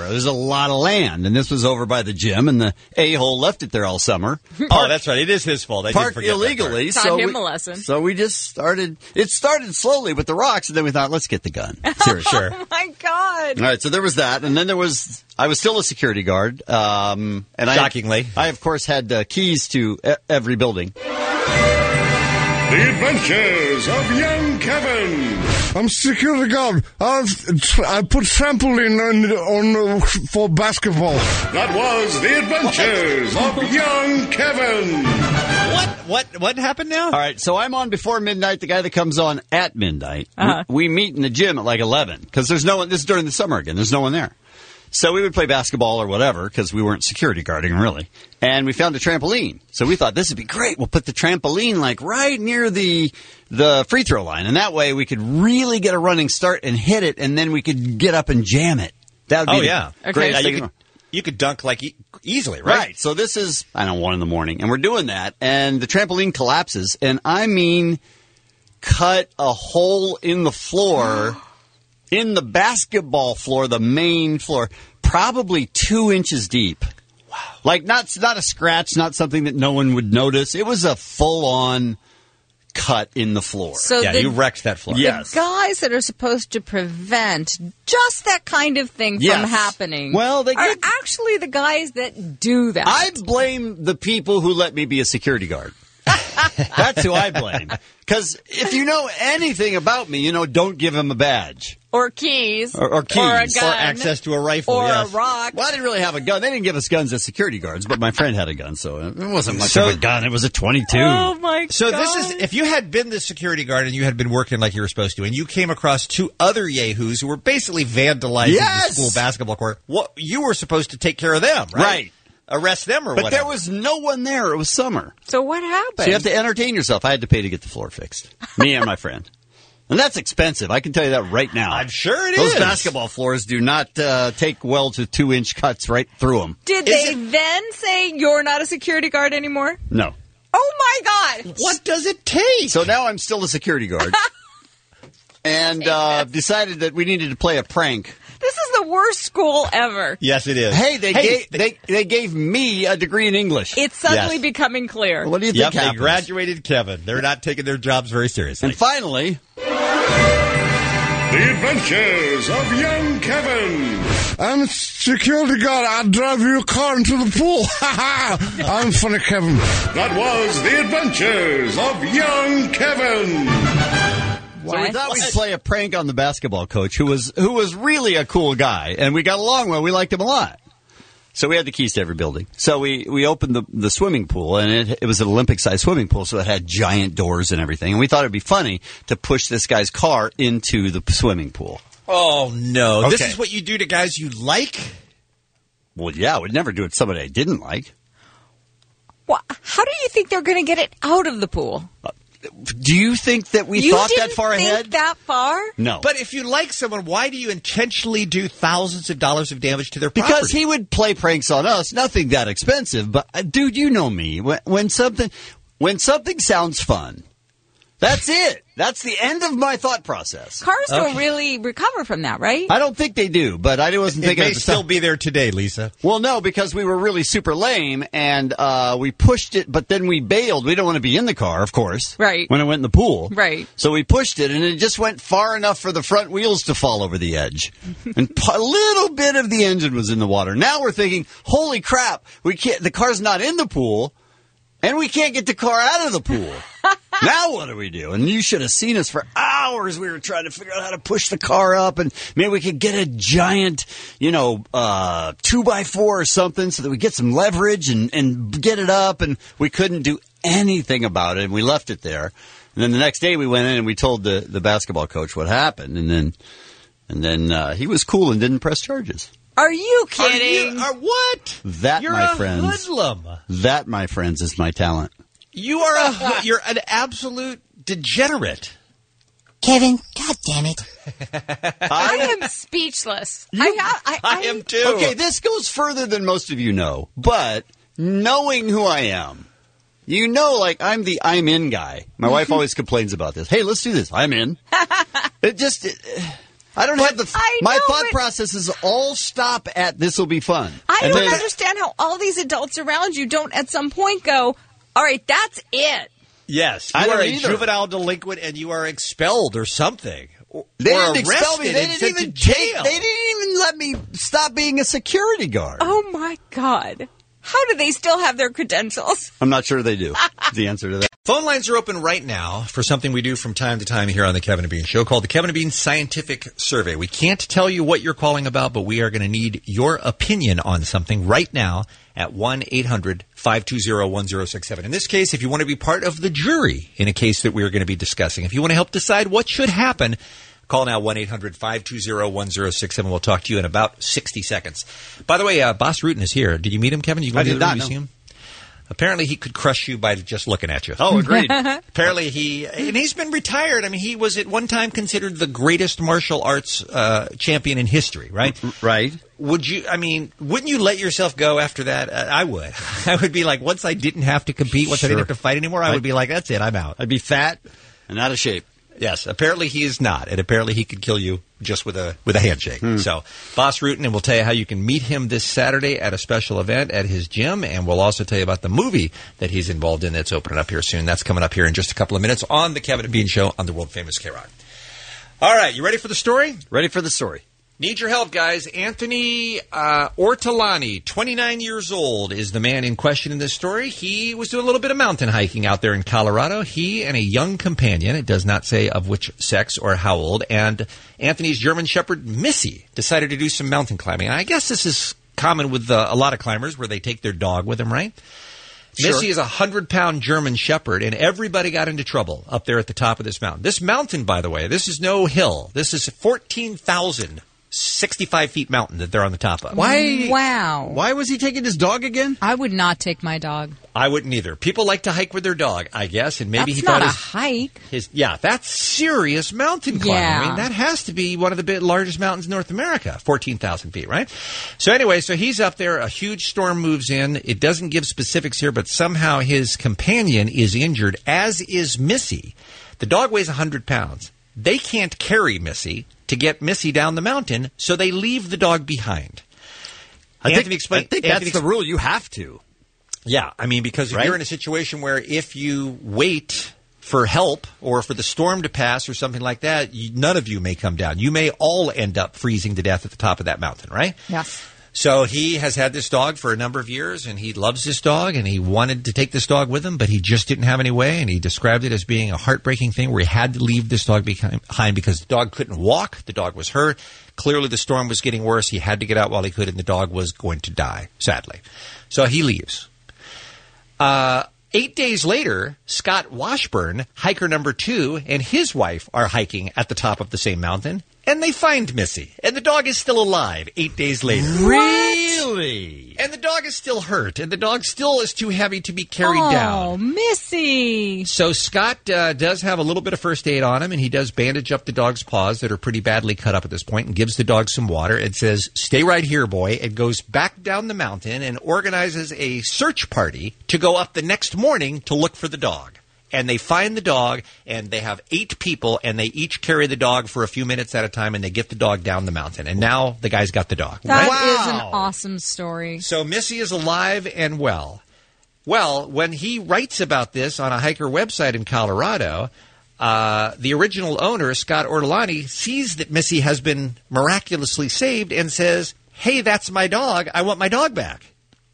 lot of land, and this was over by the gym, and the a-hole left it there all summer. Oh, that's right. It is his fault. I did Parked forget illegally. Taught him a lesson. So we just started. It started slowly with the rocks, and then we thought, let's get the gun. Seriously. Oh my God! All right, so there was that, and then I was still a security guard, and Shockingly. I of course had keys to every building. The Adventures of Young Kevin. I'm security guard. I put trampoline on for basketball. That was The Adventures of Young Kevin. What happened now? All right, so I'm on before midnight. The guy that comes on at midnight, we meet in the gym at like 11 because there's no one. This is during the summer again. There's no one there. So we would play basketball or whatever because we weren't security guarding really. And we found a trampoline. So we thought this would be great. We'll put the trampoline like right near the free throw line. And that way we could really get a running start and hit it. And then we could get up and jam it. That would be great. Yeah, you could dunk like easily, right? Right. So this is, 1 in the morning. And we're doing that. And the trampoline collapses. And I mean, cut a hole in the floor. In the basketball floor, the main floor, probably 2 inches deep. Wow. Like, not a scratch, not something that no one would notice. It was a full-on cut in the floor. So you wrecked that floor. Yes. The guys that are supposed to prevent just that kind and from happening well, are actually the guys that do that. I blame the people who let me be a security guard. That's who I blame. Because if you know anything about me, don't give him a badge. Or keys. Or keys. Or a gun. Or access to a rifle. Or yes. a rock. Well, I didn't really have a gun. They didn't give us guns as security guards, but my friend had a gun, so it wasn't much of a gun. It was a .22. Oh, my God. So this is, if you had been the security guard and you had been working like you were supposed to, and you came across 2 other yahoos who were basically vandalizing the school basketball court, you were supposed to take care of them, right? Right. Arrest them or But whatever. there was no one there. It was summer. So what happened? So you have to entertain yourself. I had to pay to get the floor fixed. Me and my friend. And that's expensive. I can tell you that right now. I'm sure it Those is. Those basketball floors do not take well to 2-inch cuts right through them. Did they then say you're not a security guard anymore? No. Oh, my God. What does it take? So now I'm still a security guard. And decided that we needed to play a prank. This is the worst school ever. Yes, it is. Hey, they gave me a degree in English. It's suddenly becoming clear. What do you think They happens? graduated Kevin. They're not taking their jobs very seriously. And finally... The Adventures of Young Kevin. I'm security guard. I'll drive your car into the pool. I'm funny, Kevin. That was The Adventures of Young Kevin. So we thought we'd play a prank on the basketball coach, who was really a cool guy, and we got along well. We liked him a lot. So we had the keys to every building. So we opened the swimming pool, and it was an Olympic-sized swimming pool, so it had giant doors and everything. And we thought it'd be funny to push this guy's car into the swimming pool. Oh, no. Okay. This is what you do to guys you like? Well, yeah, we'd never do it to somebody I didn't like. Well, how do you think they're going to get it out of the pool? Do you think that we thought that far ahead? You didn't think that far? No. But if you like someone, why do you intentionally do thousands of dollars of damage to their property? Because he would play pranks on us. Nothing that expensive, but dude, you know me. When something sounds fun, that's it. That's the end of my thought process. Cars don't really recover from that, right? I don't think they do, but I wasn't thinking it may at the still time. be there today, Lisa. Well, no, because we were really super lame, and we pushed it, but then we bailed. We don't want to be in the car, of course. Right. When it went in the pool. Right. So we pushed it, and it just went far enough for the front wheels to fall over the edge. And a little bit of the engine was in the water. Now we're thinking, holy crap, the car's not in the pool, and we can't get the car out of the pool. Now what do we do? And you should have seen us for hours. We were trying to figure out how to push the car up, and maybe we could get a giant, 2x4 or something so that we get some leverage and get it up, and we couldn't do anything about it, and we left it there. And then the next day we went in and we told the basketball coach what happened, and then he was cool and didn't press charges. Are you kidding? What? You're a friends. hoodlum. That, my friends, is my talent. You're an absolute degenerate. Kevin, God damn it. I am speechless. I am too. Okay, this goes further than most of you know, but knowing who I am, I'm the I'm in guy. My wife always complains about this. Hey, let's do this. I'm in. I don't have my thought but- processes all stop at this will be fun. I And don't then- understand how all these adults around you don't at some point go, all right, that's it. Yes, I you are don't a either. juvenile delinquent and you are expelled or something. They or didn't expel me. arrested They and didn't sent even to jail. They didn't even let me stop being a security guard. Oh, my God. How do they still have their credentials? I'm not sure they do. The answer to that. Phone lines are open right now for something we do from time to time here on the Kevin and Bean Show called the Kevin and Bean Scientific Survey. We can't tell you what you're calling about, but we are going to need your opinion on something right now at 1-800-520-1067. In this case, if you want to be part of the jury in a case that we are going to be discussing, if you want to help decide what should happen, call now 1-800-520-1067. We'll talk to you in about 60 seconds. By the way, Boss Rutan is here. Did you meet him, Kevin? You I did not see him? Apparently, he could crush you by just looking at you. Oh, agreed. Apparently, he's been retired. I mean, he was at one time considered the greatest martial arts champion in history, right? Right. Wouldn't you let yourself go after that? I would. I would be like, once I didn't have to compete, once I didn't have to fight anymore, I would be like, that's it, I'm out. I'd be fat and out of shape. Yes, apparently he is not, and apparently he could kill you just with a handshake. So, Boss Rutan, and we'll tell you how you can meet him this Saturday at a special event at his gym, and we'll also tell you about the movie that he's involved in that's opening up here soon. That's coming up here in just a couple of minutes on the Kevin and Bean Show on the world-famous K-Rock. All right, you ready for the story? Ready for the story. Need your help, guys. Anthony Ortolani, 29 years old, is the man in question in this story. He was doing a little bit of mountain hiking out there in Colorado. He and a young companion, it does not say of which sex or how old, and Anthony's German Shepherd, Missy, decided to do some mountain climbing. And I guess this is common with a lot of climbers where they take their dog with them, right? Sure. Missy is a 100-pound German Shepherd, and everybody got into trouble up there at the top of this mountain. This mountain, by the way, this is no hill. This is 14,065 feet mountain that they're on the top of. Why? Wow. Why was he taking his dog again? I would not take my dog. I wouldn't either. People like to hike with their dog, I guess, and maybe That's he not thought a hike. that's serious mountain climbing. Yeah. I mean, that has to be one of the largest mountains in North America, 14,000 feet, right? So anyway, so he's up there. A huge storm moves in. It doesn't give specifics here, but somehow his companion is injured, as is Missy. The dog weighs 100 pounds. They can't carry Missy to get Missy down the mountain, so they leave the dog behind. I think that's the rule. You have to. Yeah, I mean, because if you're in a situation where if you wait for help or for the storm to pass or something like that, none of you may come down. You may all end up freezing to death at the top of that mountain, right? Yes. So he has had this dog for a number of years, and he loves this dog, and he wanted to take this dog with him, but he just didn't have any way, and he described it as being a heartbreaking thing where he had to leave this dog behind because the dog couldn't walk, the dog was hurt. Clearly the storm was getting worse. He had to get out while he could, and the dog was going to die, sadly. So he leaves. 8 days later, Scott Washburn, hiker number 2, and his wife are hiking at the top of the same mountain, and they find Missy. And the dog is still alive 8 days later. Really? And the dog is still hurt, and the dog still is too heavy to be carried down. Oh, Missy. So Scott does have a little bit of first aid on him, and he does bandage up the dog's paws that are pretty badly cut up at this point and gives the dog some water and says, "Stay right here, boy," and goes back down the mountain and organizes a search party to go up the next morning to look for the dog. And they find the dog, and they have 8 people, and they each carry the dog for a few minutes at a time, and they get the dog down the mountain. And now the guy's got the dog. That is an awesome story. So Missy is alive and well. Well, when he writes about this on a hiker website in Colorado, the original owner, Scott Ortolani, sees that Missy has been miraculously saved and says, "Hey, that's my dog. I want my dog back."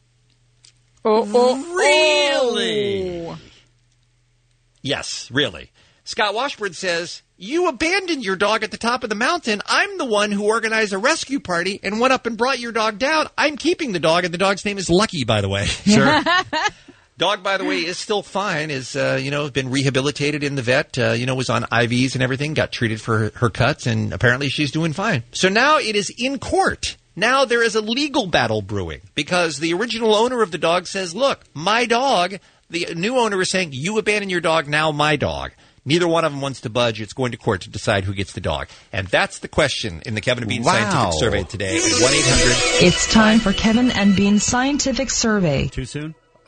Really? Yes, really. Scott Washburn says, "You abandoned your dog at the top of the mountain. I'm the one who organized a rescue party and went up and brought your dog down. I'm keeping the dog," and the dog's name is Lucky, by the way. Sure. Dog, by the way, is still fine, is, been rehabilitated in the vet, was on IVs and everything, got treated for her cuts, and apparently she's doing fine. So now it is in court. Now there is a legal battle brewing because the original owner of the dog says, "Look, my dog." The new owner is saying, "You abandon your dog, now my dog." Neither one of them wants to budge. It's going to court to decide who gets the dog. And that's the question in the Kevin and Bean Scientific Survey today. 1-800. It's time for Kevin and Bean's Scientific Survey. Too soon?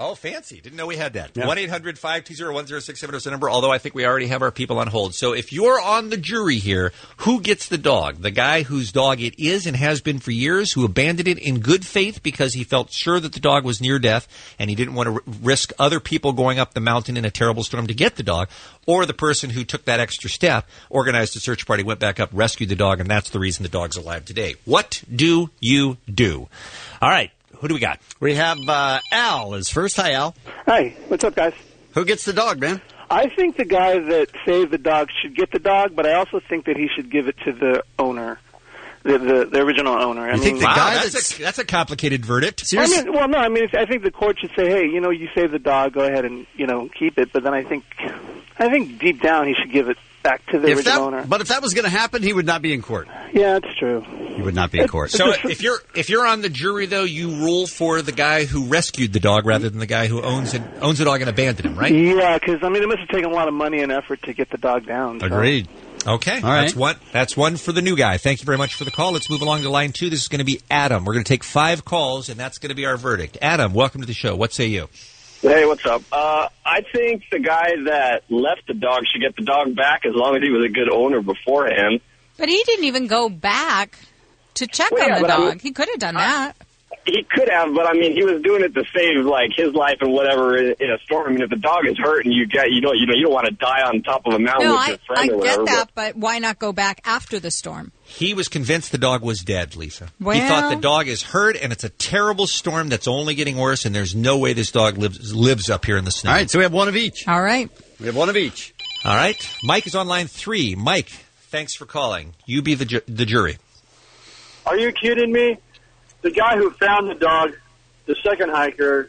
Oh, fancy. Didn't know we had that. Yeah. 1-800-520-1067 is the number, although I think we already have our people on hold. So if you're on the jury here, who gets the dog? The guy whose dog it is and has been for years, who abandoned it in good faith because he felt sure that the dog was near death and he didn't want to risk other people going up the mountain in a terrible storm to get the dog, or the person who took that extra step, organized a search party, went back up, rescued the dog, and that's the reason the dog's alive today. What do you do? All right. Who do we got? We have Al is first. Hi, Al. Hi. What's up, guys? Who gets the dog, man? I think the guy that saved the dog should get the dog, but I also think that he should give it to the owner, the original owner. I think the guy that's a complicated verdict. Seriously? I think the court should say, hey, you saved the dog, go ahead and keep it. But then I think deep down he should give it back to the original owner. But if that was going to happen, he would not be in court. Yeah, that's true. He would not be in court. So if you're on the jury, though, you rule for the guy who rescued the dog rather than the guy who owns the dog and abandoned him, right? Yeah, because it must have taken a lot of money and effort to get the dog down. So. Agreed. Okay, all right. That's one for the new guy. Thank you very much for the call. Let's move along to line 2. This is going to be Adam. We're going to take 5 calls, and that's going to be our verdict. Adam, welcome to the show. What say you? Hey, what's up? I think the guy that left the dog should get the dog back as long as he was a good owner beforehand. But he didn't even go back to check on the dog. He could have done that. He could have, but he was doing it to save his life and whatever in a storm. If the dog is hurt and you don't want to die on top of a mountain with your friend or whatever. I get that, but why not go back after the storm? He was convinced the dog was dead, Lisa. Well, he thought the dog is hurt, and it's a terrible storm that's only getting worse, and there's no way this dog lives up here in the snow. All right, so we have one of each. All right. We have one of each. All right. Mike is on line 3. Mike, thanks for calling. You be the jury. Are you kidding me? The guy who found the dog, the second hiker,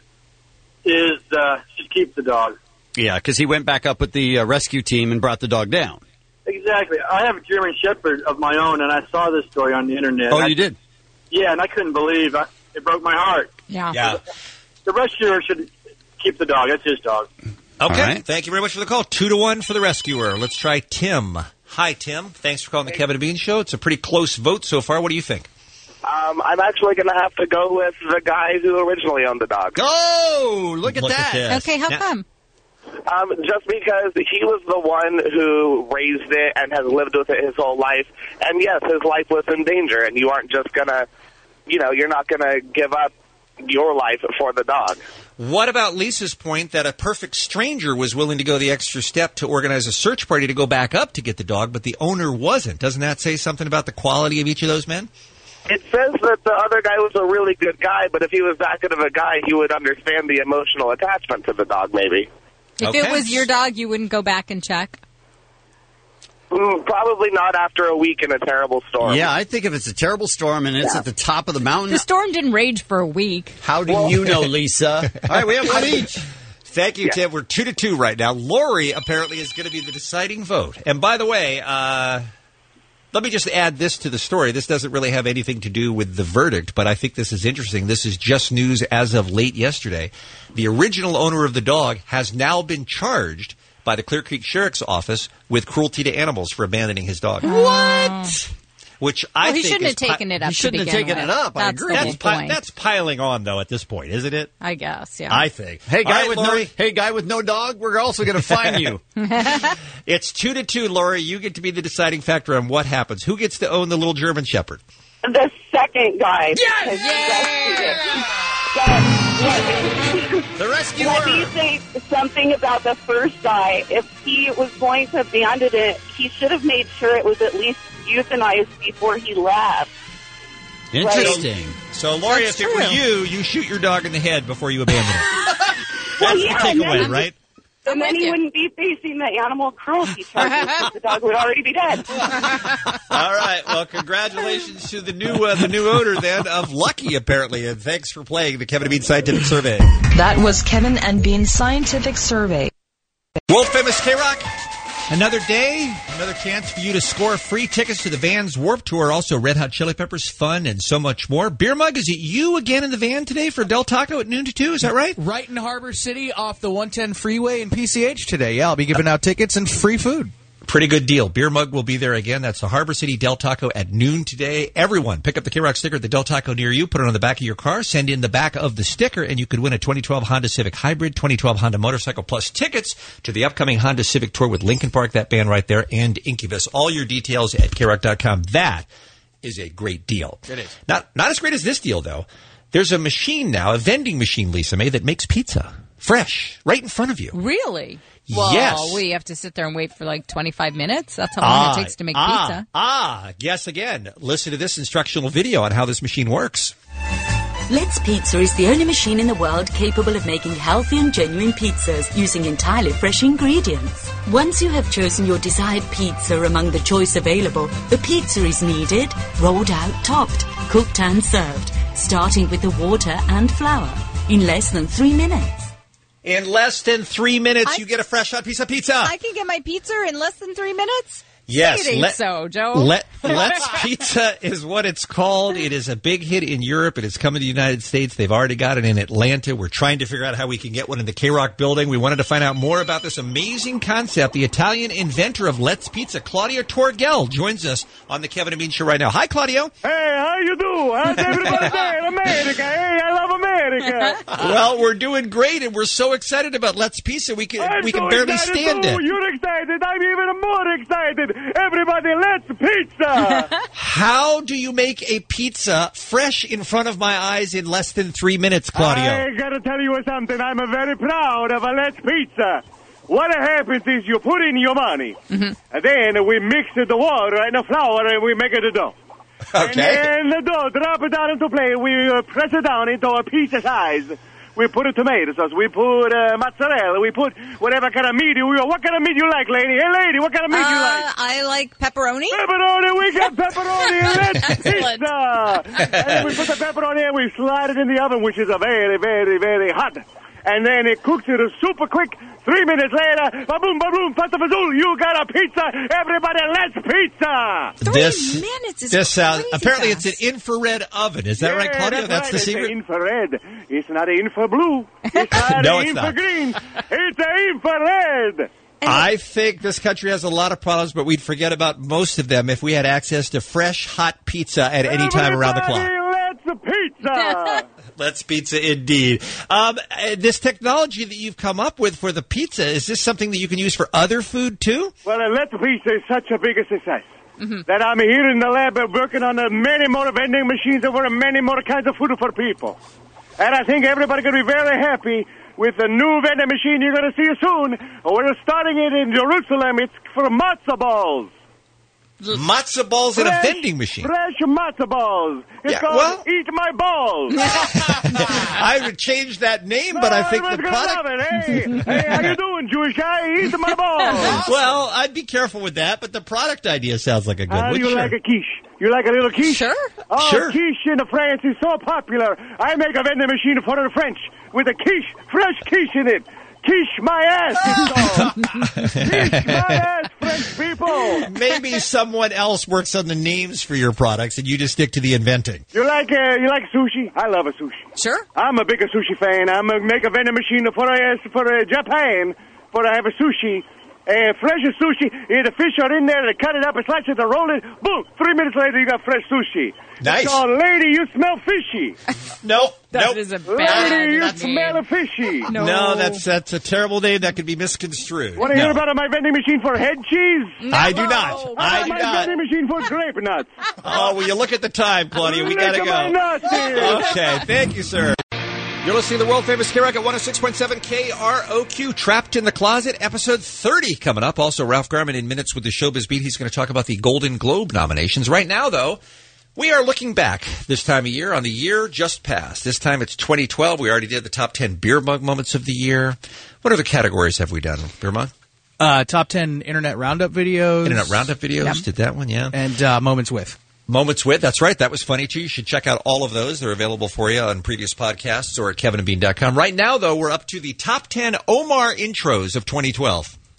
should keep the dog. Yeah, because he went back up with the rescue team and brought the dog down. Exactly. I have a German Shepherd of my own, and I saw this story on the internet. Oh, you did? Yeah, and I couldn't believe it broke my heart. Yeah. The rescuer should keep the dog. That's his dog. Okay. Right. Thank you very much for the call. 2-1 for the rescuer. Let's try Tim. Hi, Tim. Thanks for calling the Kevin and Bean Show. It's a pretty close vote so far. What do you think? I'm actually going to have to go with the guy who originally owned the dog. Oh, look at that. Okay, how come? Just because he was the one who raised it and has lived with it his whole life. And yes, his life was in danger, and you aren't just going to, you're not going to give up your life for the dog. What about Lisa's point that a perfect stranger was willing to go the extra step to organize a search party to go back up to get the dog, but the owner wasn't? Doesn't that say something about the quality of each of those men? It says that the other guy was a really good guy, but if he was that good of a guy, he would understand the emotional attachment to the dog, maybe. If it was your dog, you wouldn't go back and check? Probably not after a week in a terrible storm. Yeah, I think if it's a terrible storm and it's at the top of the mountain. The storm didn't rage for a week. How do you know, Lisa? All right, we have one each. Thank you, Tim. We're 2-2 right now. Lori apparently is going to be the deciding vote. And by the way, let me just add this to the story. This doesn't really have anything to do with the verdict, but I think this is interesting. This is just news as of late yesterday. The original owner of the dog has now been charged by the Clear Creek Sheriff's Office with cruelty to animals for abandoning his dog. What? Which I think he shouldn't have taken it up. He shouldn't have taken it up. I agree. That's piling on, though, at this point, isn't it? I guess, yeah. I think. Hey, guy right, with no dog, we're also going to fine you. It's 2-2, Lori. You get to be the deciding factor on what happens. Who gets to own the little German Shepherd? The second guy. The rescuer. Let me say something about the first guy. If he was going to abandon it, he should have made sure it was at least euthanized before he left. Interesting. So, Lori, if it were you shoot your dog in the head before you abandon it. That's the takeaway, right? And then he wouldn't be facing the animal cruelty charges because the dog would already be dead. All right. Well, congratulations to the new owner then of Lucky, apparently, and thanks for playing the Kevin and Bean Scientific Survey. That was Kevin and Bean Scientific Survey. World famous K-Rock. Another day, another chance for you to score free tickets to the Vans Warped Tour. Also, Red Hot Chili Peppers, fun, and so much more. Beer Mug, is it you again in the van today for Del Taco at noon to 2? Is that right? Right in Harbor City off the 110 freeway in PCH today. Yeah, I'll be giving out tickets and free food. Pretty good deal. Beer Mug will be there again. That's the Harbor City Del Taco at noon today. Everyone, pick up the K-Rock sticker at the Del Taco near you, put it on the back of your car, send in the back of the sticker, and you could win a 2012 Honda Civic Hybrid, 2012 Honda Motorcycle, plus tickets to the upcoming Honda Civic Tour with Linkin Park, that band right there, and Incubus. All your details at KROC.com. That is a great deal. It is. Not as great as this deal, though. There's a machine now, a vending machine, Lisa May, that makes pizza. Fresh. Right in front of you. Really? Well, yes. we have to sit there and wait for like 25 minutes? That's how long it takes to make pizza. Guess again. Listen to this instructional video on how this machine works. Let's Pizza is the only machine in the world capable of making healthy and genuine pizzas using entirely fresh ingredients. Once you have chosen your desired pizza among the choice available, the pizza is kneaded, rolled out, topped, cooked and served, starting with the water and flour, in less than 3 minutes. In less than 3 minutes, you get a fresh hot piece of pizza. I can get my pizza in less than 3 minutes? Yes. So, Joe. Let's Pizza is what it's called. It is a big hit in Europe. It is coming to the United States. They've already got it in Atlanta. We're trying to figure out how we can get one in the K-Rock building. We wanted to find out more about this amazing concept. The Italian inventor of Let's Pizza, Claudio Torgel, joins us on the Kevin and Bean Show right now. Hi, Claudio. Hey, how you do? How's everybody doing? America. Hey, I love America. Well, we're doing great, and we're so excited about Let's Pizza. We can barely stand it. You're excited. I'm even more excited. Everybody, let's pizza! How do you make a pizza fresh in front of my eyes in less than 3 minutes, Claudio? I gotta tell you something. I'm very proud of a Let's Pizza. What happens is you put in your money, and then we mix the water and the flour, and we make it a dough. Okay. And then the dough, drop it down into plate. We press it down into a pizza size. We put a tomato sauce. We put mozzarella. We put whatever kind of meat what kind of meat you like, lady? Hey, lady, what kind of meat you like? I like pepperoni. Pepperoni. We got pepperoni. Let's pizza. And we put the pepperoni in. We slide it in the oven, which is a very, very, very hot. And then it cooks it super quick. 3 minutes later, ba-boom, ba-boom, pasta-fazool, you got a pizza. Everybody, let's pizza. 3 minutes is this sounds crazy apparently fast. It's an infrared oven. Is that right, Claudio? That's the secret? It's infrared. It's not infra blue. It's not No, it's infra not. green. It's infrared. I think this country has a lot of problems, but we'd forget about most of them if we had access to fresh, hot pizza at any time around the clock. Let's pizza. Let's Pizza indeed. This technology that you've come up with for the pizza, is this something that you can use for other food too? Well, Let's Pizza is such a big success that I'm here in the lab working on many more vending machines over many more kinds of food for people. And I think everybody's going to be very happy with the new vending machine you're going to see soon. We're starting it in Jerusalem. It's for matzo balls. Matzo balls in a vending machine. Fresh matzo balls. It's called Eat My Balls. I would change that name, but I think the product... Hey, how you doing, Jewish guy? Eat my balls. Well, I'd be careful with that, but the product idea sounds like a good How one. do you Sure. like a quiche? You like a little quiche? Sure. Oh, Sure. quiche in France is so popular. I make a vending machine for the French with a quiche, fresh quiche in it. Quiche my ass, it's called. Quiche my ass, French people. Maybe someone else works on the names for your products, and you just stick to the inventing. You like sushi? I love a sushi. Sure. I'm a bigger sushi fan. I'm gonna make a vending machine for Japan. For I have a sushi. Fresh sushi. The fish are in there. They cut it up and slice it and roll it. Boom. 3 minutes later, you got fresh sushi. Nice. It's called Lady, you smell fishy. Nope. That is a bad Lady, you name. smell fishy. No, that's a terrible name that could be misconstrued. Want to hear about my vending machine for head cheese? I do not. I do my not. vending machine for grape nuts. Oh, will you look at the time, Claudia? We gotta Look at my go. nuts here. Okay, thank you, sir. You're listening to the world-famous K-Rock at 106.7 KROQ. Trapped in the Closet, episode 30 coming up. Also, Ralph Garman in minutes with the Showbiz Beat. He's going to talk about the Golden Globe nominations. Right now, though, we are looking back this time of year on the year just passed. This time it's 2012. We already did the top 10 beer mug moments of the year. What other categories have we done, beer mug? Top 10 Internet Roundup videos. Internet Roundup videos. Yep. Did that one, yeah. And Moments With. Moments With, that's right. That was funny, too. You should check out all of those. They're available for you on previous podcasts or at kevinandbean.com. Right now, though, we're up to the top 10 Omar intros of 2012.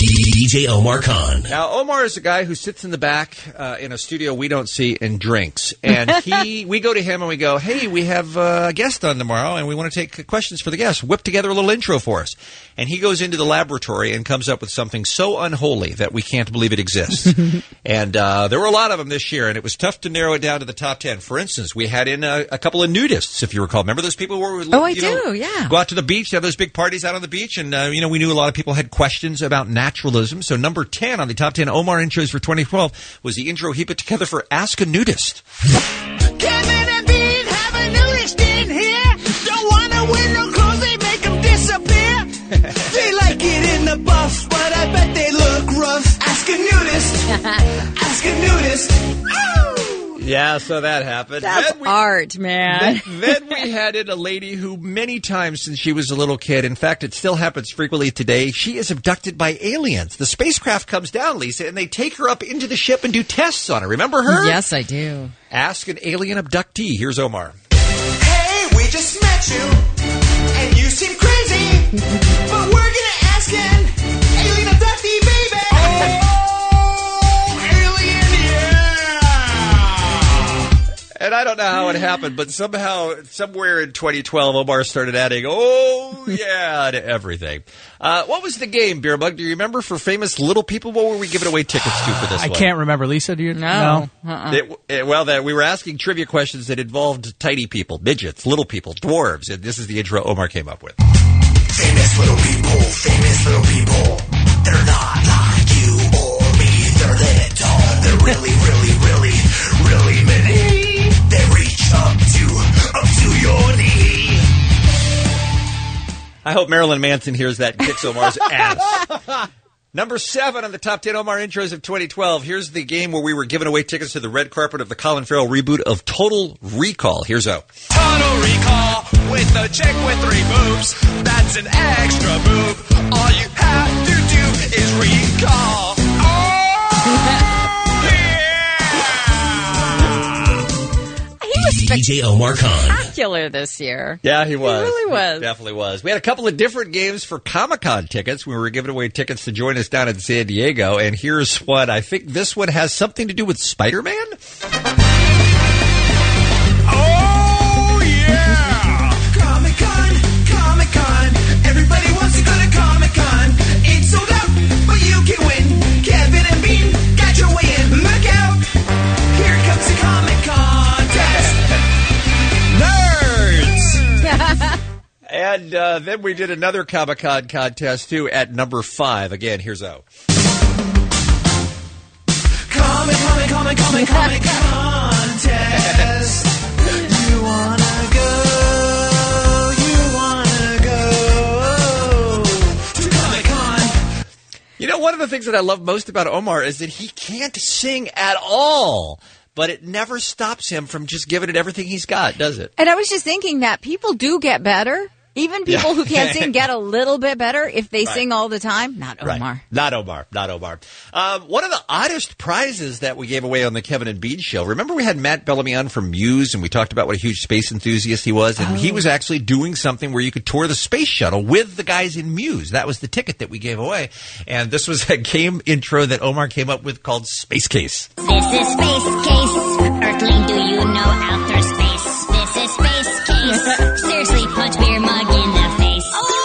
DJ Omar Khan. Now, Omar is a guy who sits in the back in a studio we don't see and drinks. And we go to him and we go, hey, we have a guest on tomorrow and we want to take questions for the guest. Whip together a little intro for us. And he goes into the laboratory and comes up with something so unholy that we can't believe it exists. And there were a lot of them this year, and it was tough to narrow it down to the top 10. For instance, we had in a couple of nudists, if you recall. Remember those people who Oh, I do, yeah. Go out to the beach, have those big parties out on the beach, and we knew a lot of people had questions about naturalism. So number 10 on the top 10 Omar intros for 2012 was the intro he put together for Ask a Nudist. Kevin and Bean have a nudist in here. Don't want to wear no clothes, they make them disappear. They like it in the buff, but I bet they look rough. Ask a nudist. Ask a nudist. Yeah, so that happened. That's art, man. Then we had in a lady who many times since she was a little kid, in fact, it still happens frequently today, she is abducted by aliens. The spacecraft comes down, Lisa, and they take her up into the ship and do tests on her. Remember her? Yes, I do. Ask an alien abductee. Here's Omar. Hey, we just met you, and you seem crazy, but we're gonna ask an alien abductee, baby. And I don't know how it happened, but somehow, somewhere in 2012, Omar started adding, oh, yeah, to everything. What was the game, Beer Bug? Do you remember for famous little people? What were we giving away tickets to for this I one? can't remember. Lisa, do you? No. We were asking trivia questions that involved tiny people, midgets, little people, dwarves. And this is the intro Omar came up with. Famous little people, they're not like you or me, they're little, they're really, really, really, really many. They reach up to your knee. I hope Marilyn Manson hears that and kicks Omar's ass. Number 7 on the top 10 Omar intros of 2012. Here's the game where we were giving away tickets to the red carpet of the Colin Farrell reboot of Total Recall. Here's O. Total Recall with the chick with 3 boobs. That's an extra boob. All you have to do is recall. DJ Omar Khan. Spectacular this year. Yeah, he was. He really was. Definitely was. We had a couple of different games for Comic-Con tickets. We were giving away tickets to join us down in San Diego. And here's one. I think this one has something to do with Spider-Man. Oh, yeah! Comic-Con. Everybody wants to go to Comic-Con. It's sold out, but you can win. Kevin and Bean got your way in. Look out! Here comes the Comic-Con test. Nerds! And then we did another Comic-Con contest, too, at number 5. Again, here's O. Comic contest. You wanna go to Comic-Con. You know, one of the things that I love most about Omar is that he can't sing at all. But it never stops him from just giving it everything he's got, does it? And I was just thinking that people do get better. Even people who can't sing get a little bit better if they sing all the time. Not Omar. Right. Not Omar. One of the oddest prizes that we gave away on the Kevin and Bean show. Remember we had Matt Bellamy on from Muse, and we talked about what a huge space enthusiast he was. And he was actually doing something where you could tour the space shuttle with the guys in Muse. That was the ticket that we gave away. And this was a game intro that Omar came up with called Space Case. This is Space Case. Earthling, do you know outer space? This is Space Case. Seriously, punch beer mug in the face.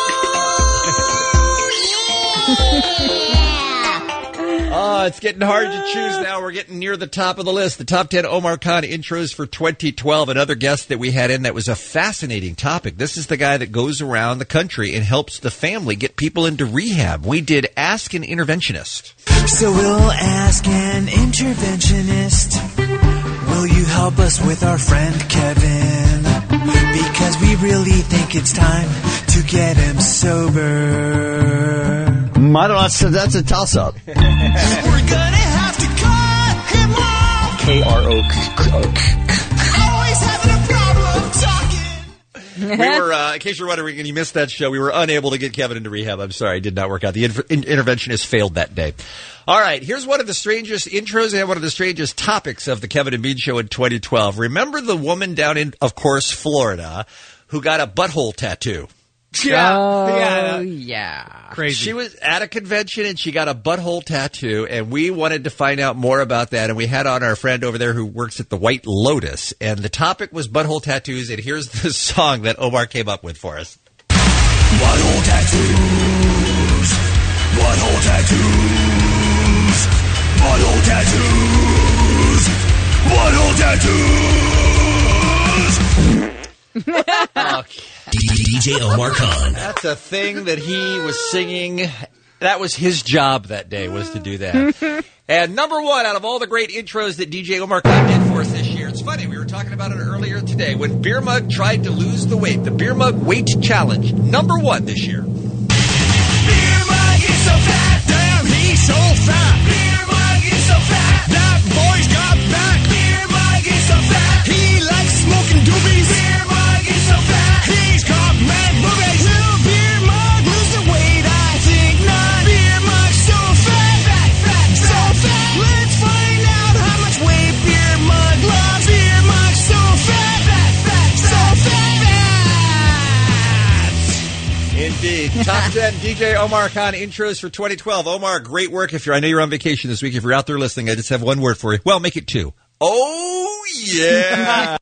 Oh, it's getting hard to choose now. We're getting near the top of the list. The top 10 Omar Khan intros for 2012. Another guest that we had in that was a fascinating topic. This is the guy that goes around the country and helps the family get people into rehab. We did Ask an Interventionist. So we'll ask an interventionist. Will you help us with our friend Kevin? Because we really think it's time to get him sober. I don't know. That's a toss-up. We're gonna have to cut him off. K-R-O. Always having a problem talking. We were, in case you're wondering and you missed that show, we were unable to get Kevin into rehab. I'm sorry, it did not work out. The interventionist failed that day. All right, here's one of the strangest intros and one of the strangest topics of the Kevin and Bean show in 2012. Remember the woman down in, of course, Florida, who got a butthole tattoo? Yeah. Crazy. She was at a convention and she got a butthole tattoo, and we wanted to find out more about that. And we had on our friend over there who works at the White Lotus, and the topic was butthole tattoos. And here's the song that Omar came up with for us. Butthole tattoos. Butthole tattoos. Butthole tattoos. Butthole tattoos. DJ Omar Khan. That's a thing that he was singing. That was his job that day, was to do that. And number one out of all the great intros that DJ Omar Khan did for us this year. It's funny, we were talking about it earlier today. When Beer Mug tried to lose the weight, the Beer Mug Weight Challenge, number one this year. Beer Mug is so fat, damn, he's so fat. Beer Mug is so fat, that boy's got back. Beer Mug is so fat, he likes smoking doobies. Beer Mug is so fat, he's got mad boobies. Will Beer Mug lose the weight? I think not. Beer Mug so fat, so fat. Let's find out how much weight Beer Mug lost. Beer Mug so fat, so fat. Indeed. Top 10 DJ Omar Khan intros for 2012. Omar, great work. I know you're on vacation this week. If you're out there listening, I just have one word for you. Well, make it two. Oh, yeah.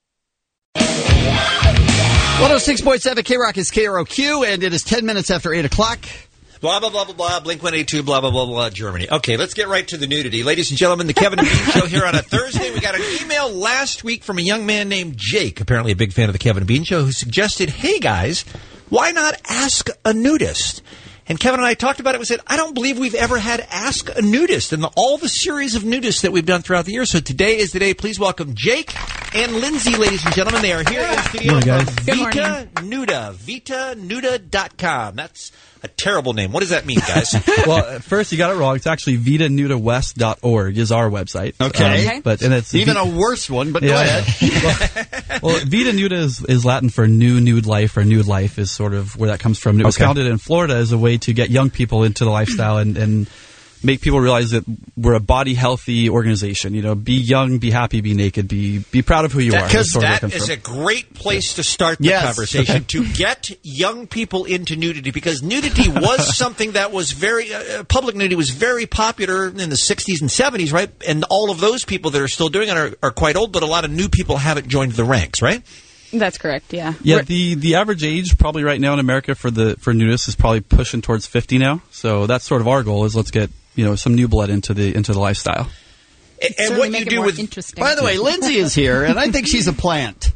106.7 K-Rock is KROQ, and it is 10 minutes after 8 o'clock. Blah, blah, blah, blah, blah, Blink-182, blah, blah, blah, blah, Germany. Okay, let's get right to the nudity. Ladies and gentlemen, the Kevin and Bean Show here on a Thursday. We got an email last week from a young man named Jake, apparently a big fan of the Kevin and Bean Show, who suggested, hey, guys, why not ask a nudist? And Kevin and I talked about it. We said, I don't believe we've ever had Ask a Nudist in all the series of nudists that we've done throughout the year. So today is the day. Please welcome Jake and Lindsay, ladies and gentlemen. They are here in studio from Vita Nuda, VitaNuda.com. That's a terrible name. What does that mean, guys? Well, first, you got it wrong. It's actually VitaNudaWest.org is our website. Okay. And it's even a worse one, but go ahead. Well, Vita Nuda is Latin for new nude life, or nude life is sort of where that comes from. It was founded in Florida as a way to get young people into the lifestyle and make people realize that we're a body-healthy organization. You know, be young, be happy, be naked, be proud of who you are. Because that is a great place to start the conversation, to get young people into nudity, because nudity was something that was very, public nudity was very popular in the 60s and 70s, right? And all of those people that are still doing it are quite old, but a lot of new people haven't joined the ranks, right? That's correct, yeah. Yeah, the average age probably right now in America for nudists is probably pushing towards 50 now. So that's sort of our goal, is let's get some new blood into the lifestyle. And what you do with by the way, Lindsay is here, and I think she's a plant.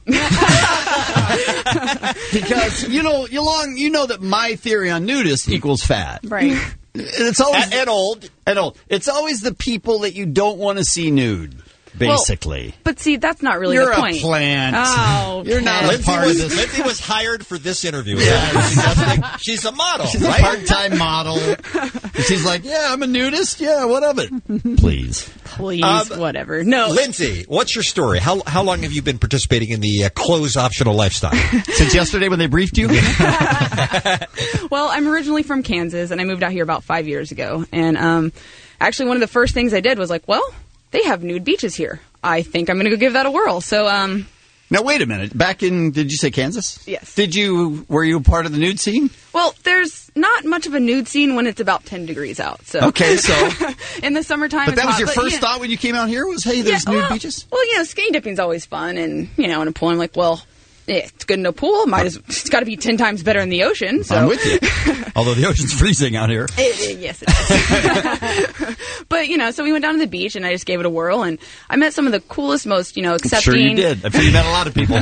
Because you know that my theory on nudists equals fat. Right. It's always and old. It's always the people that you don't want to see nude. Basically. Well, but see, that's not really the point. You're a plant. Oh, you're not a part of this. Lindsay was hired for this interview. Yeah, she's a model. She's right? a part-time model. She's like, yeah, I'm a nudist. Yeah, what of it? Please, whatever. No, Lindsay, what's your story? How long have you been participating in the clothes optional lifestyle? Since yesterday when they briefed you? Well, I'm originally from Kansas, and I moved out here about 5 years ago. And actually, one of the first things I did was like, well, they have nude beaches here. I think I'm going to go give that a whirl. So, now wait a minute. Back in, did you say Kansas? Yes. Were you part of the nude scene? Well, there's not much of a nude scene when it's about 10 degrees out. So okay, so in the summertime, but that was your first yeah. thought when you came out here was, hey, there's nude beaches. Well, skinny dipping's always fun, and in a pool, I'm like, well. Yeah, it's good in a pool. It's got to be 10 times better in the ocean. So. I'm with you. Although the ocean's freezing out here. Yes, it is. But, so we went down to the beach, and I just gave it a whirl, and I met some of the coolest, most, accepting... I'm sure you did. I'm sure you met a lot of people.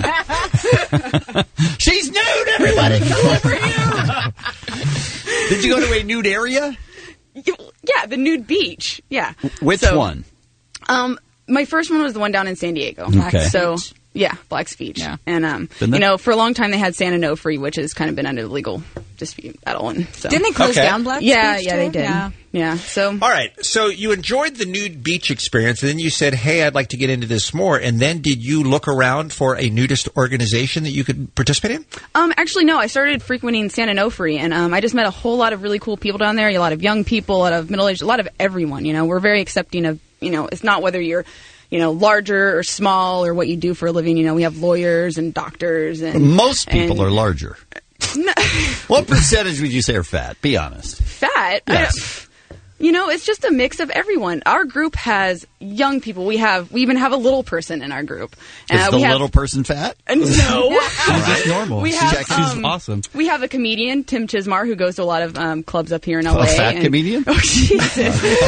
She's nude, everybody! Come over here! Did you go to a nude area? Yeah, the nude beach. Yeah. Which one? My first one was the one down in San Diego. Okay. So... Yeah, Black's Beach. Yeah. And, for a long time they had San Onofre, which has kind of been under the legal dispute battle. And so. Didn't they close down Black's Beach? Yeah, they did. Yeah. So. All right. So you enjoyed the nude beach experience, and then you said, hey, I'd like to get into this more. And then did you look around for a nudist organization that you could participate in? Actually, no. I started frequenting San Onofre, and I just met a whole lot of really cool people down there, a lot of young people, a lot of middle-aged, a lot of everyone. We're very accepting of, it's not whether you're larger or small or what you do for a living. We have lawyers and doctors. And most people are larger. What percentage would you say are fat? Be honest. Fat? Yes. It's just a mix of everyone. Our group has young people. We even have a little person in our group. Is the little person fat? No. Just normal. She's awesome. We have a comedian, Tim Chismar, who goes to a lot of clubs up here in LA. A fat comedian? Oh, Jesus.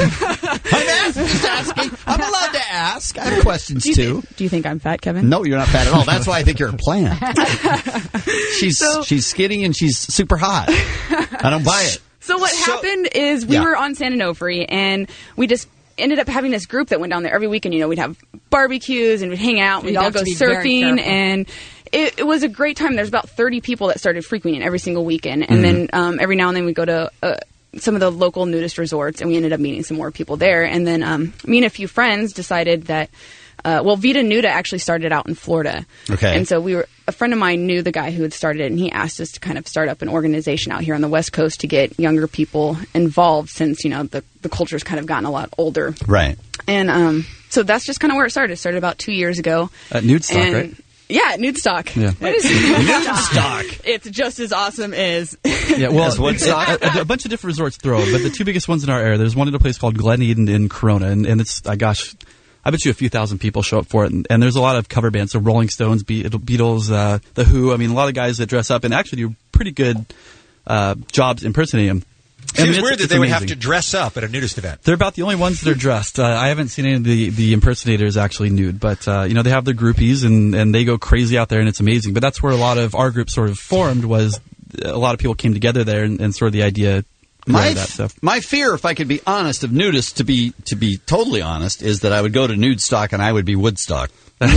I'm just asking. I'm allowed to ask. I have questions, too. Do you think I'm fat, Kevin? No, you're not fat at all. That's why I think you're a plant. She's skinny and she's super hot. I don't buy it. So what happened is we were on San Onofre, and we just ended up having this group that went down there every weekend. We'd have barbecues, and we'd hang out, and we'd all go surfing, and it was a great time. There's about 30 people that started frequenting every single weekend, and then every now and then we go to some of the local nudist resorts, and we ended up meeting some more people there. And then me and a few friends decided that Vita Nuda actually started out in Florida. Okay. And so a friend of mine knew the guy who had started it, and he asked us to kind of start up an organization out here on the West Coast to get younger people involved since, the culture's kind of gotten a lot older. Right. And so that's just kind of where it started. It started about 2 years ago. At Nudestock, right? Yeah, Nudestock. Yeah. What is Nudestock? It's just as awesome as... Yeah, well, a bunch of different resorts throw it, but the two biggest ones in our area, there's one in a place called Glen Eden in Corona, and it's, I bet you a few thousand people show up for it, and there's a lot of cover bands, so Rolling Stones, Beatles, The Who. I mean, a lot of guys that dress up and actually do pretty good jobs impersonating them. Seems weird that they would have to dress up at a nudist event. They're about the only ones that are dressed. I haven't seen any of the impersonators actually nude, but they have their groupies and they go crazy out there, and it's amazing. But that's where a lot of our group sort of formed. Was a lot of people came together there, and sort of the idea. My fear, if I could be honest, of nudists, to be totally honest, is that I would go to Nudestock and I would be Woodstock. And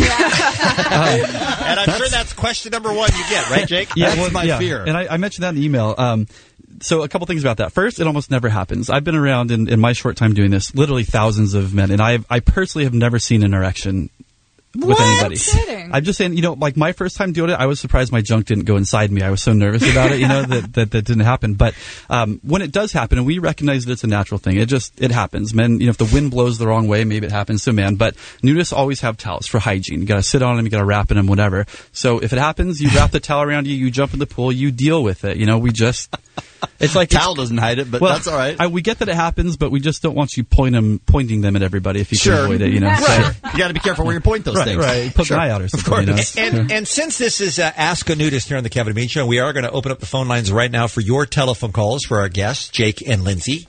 I'm sure that's question number one you get, right, Jake? Yeah, that's my fear. And I mentioned that in the email. So a couple things about that. First, it almost never happens. I've been around in my short time doing this, literally thousands of men, and I personally have never seen an erection with anybody. Kidding. I'm just saying, like my first time doing it, I was surprised my junk didn't go inside me. I was so nervous about it, that didn't happen. But when it does happen, and we recognize that it's a natural thing, it happens. Men, if the wind blows the wrong way, maybe it happens to a man. But nudists always have towels for hygiene. You got to sit on them, you got to wrap in them, whatever. So if it happens, you wrap the towel around you, you jump in the pool, you deal with it. We just. It's like towel doesn't hide it, but that's all right. We get that it happens, but we just don't want you pointing them at everybody if you can avoid it. Right. You got to be careful where you point those things. Right. Put an eye out or something. Of course. And since this is Ask a Nudist here on the Kevin and Bean Show, we are going to open up the phone lines right now for your telephone calls for our guests, Jake and Lindsay.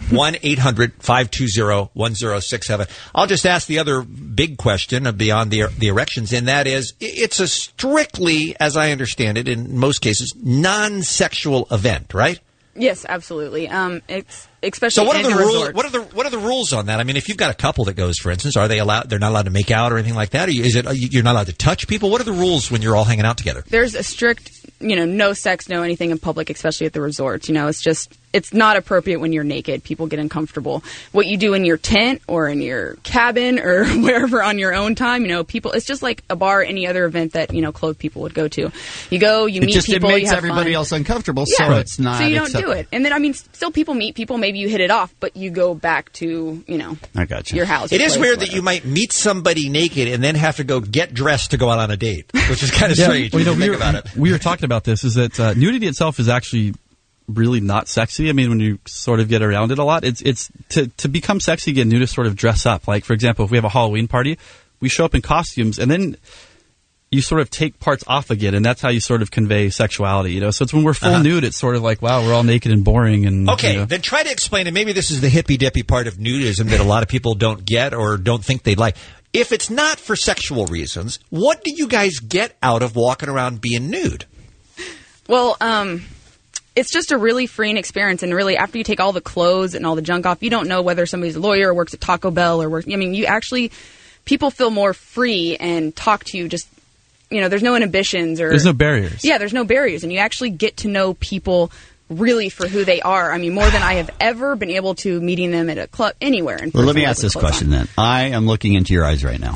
1-800-520-1067. I'll just ask the other big question beyond the erections, and that is, it's a strictly, as I understand it, in most cases, non-sexual event, right? Yes, absolutely. It's especially. So what are the rules? resorts. What are the rules on that? I mean, if you've got a couple that goes, for instance, are they allowed? They're not allowed to make out or anything like that. Or is it you're not allowed to touch people? What are the rules when you're all hanging out together? There's a strict, no sex, no anything in public, especially at the resorts. It's not appropriate when you're naked. People get uncomfortable. What you do in your tent or in your cabin or wherever on your own time, people. It's just like a bar, any other event that clothed people would go to. You go, you meet people. It makes you have everybody fun. else uncomfortable, yeah. so it's not. So you don't do it. And then still people meet people. Maybe you hit it off, but you go back to I got you. your house. It is weird that you might meet somebody naked and then have to go get dressed to go out on a date, which is kind of strange. Well, we were talking about this. Is that nudity itself is actually really not sexy. I mean, when you sort of get around it a lot, it's to become sexy again, nudists sort of dress up. Like, for example, if we have a Halloween party, we show up in costumes, and then you sort of take parts off again, and that's how you sort of convey sexuality, So it's when we're full nude, it's sort of like, wow, we're all naked and boring. And okay, then try to explain it. Maybe this is the hippy-dippy part of nudism that a lot of people don't get or don't think they'd like. If it's not for sexual reasons, what do you guys get out of walking around being nude? Well, it's just a really freeing experience, and really, after you take all the clothes and all the junk off, you don't know whether somebody's a lawyer or works at Taco Bell or works. I mean, people feel more free and talk to you. Just there's no inhibitions or there's no barriers. Yeah, there's no barriers, and you actually get to know people really for who they are. I mean, more than I have ever been able to meeting them at a club anywhere. Well, let me ask this question then. I am looking into your eyes right now.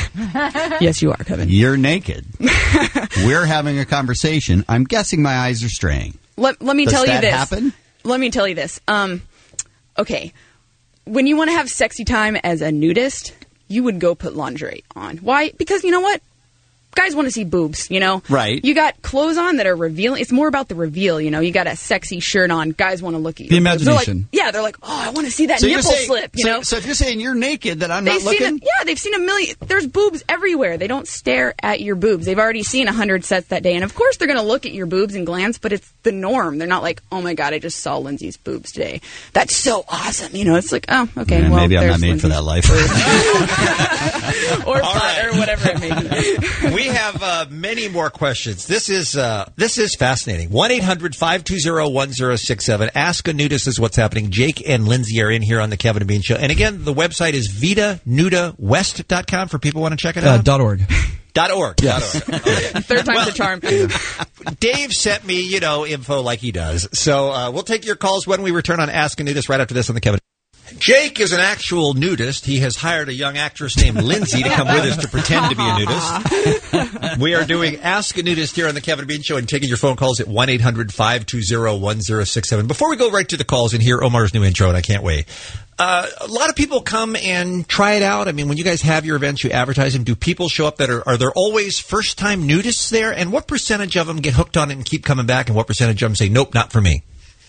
Yes, you are, Kevin. You're naked. We're having a conversation. I'm guessing my eyes are straying. Let me tell you this. Does that happen? Let me tell you this. Okay. When you want to have sexy time as a nudist, you would go put lingerie on. Why? Because you know what? guys want to see boobs, you know? Right. You got clothes on that are revealing. It's more about the reveal, you know? You got a sexy shirt on. Guys want to look at you. The imagination. They're like, oh, I want to see that So you're nipple saying- slip, you know? So if you're saying you're naked, that I'm not They've seen looking? they've seen a million. There's boobs everywhere. They don't stare at your boobs. They've already seen 100 sets that day. And of course, they're going to look at your boobs and glance, but it's the norm. They're not like, oh my God, I just saw Lindsay's boobs today. That's so awesome. You know, it's like, oh, okay, Yeah, well, maybe I'm not there's made for that life. or flat, or whatever it may be. We have many more questions. This is fascinating. 1-800-520-1067. Ask a Nudist is what's happening. Jake and Lindsay are in here on the Kevin and Bean Show. And again, the website is VitaNudaWest.com for people who want to check it out. .org. .org. Yes. Okay. Third time's the charm. Dave sent me, info like he does. So we'll take your calls when we return on Ask a Nudist right after this on the Kevin. Jake is an actual nudist. He has hired a young actress named Lindsay to come with us to pretend to be a nudist. We are doing Ask a Nudist here on the Kevin Bean Show and taking your phone calls at 1-800-520-1067. Before we go right to the calls and hear Omar's new intro, and I can't wait, a lot of people come and try it out. I mean, when you guys have your events, you advertise them. Do people show up that are there always first-time nudists there? And what percentage of them get hooked on it and keep coming back? And what percentage of them say, nope, not for me?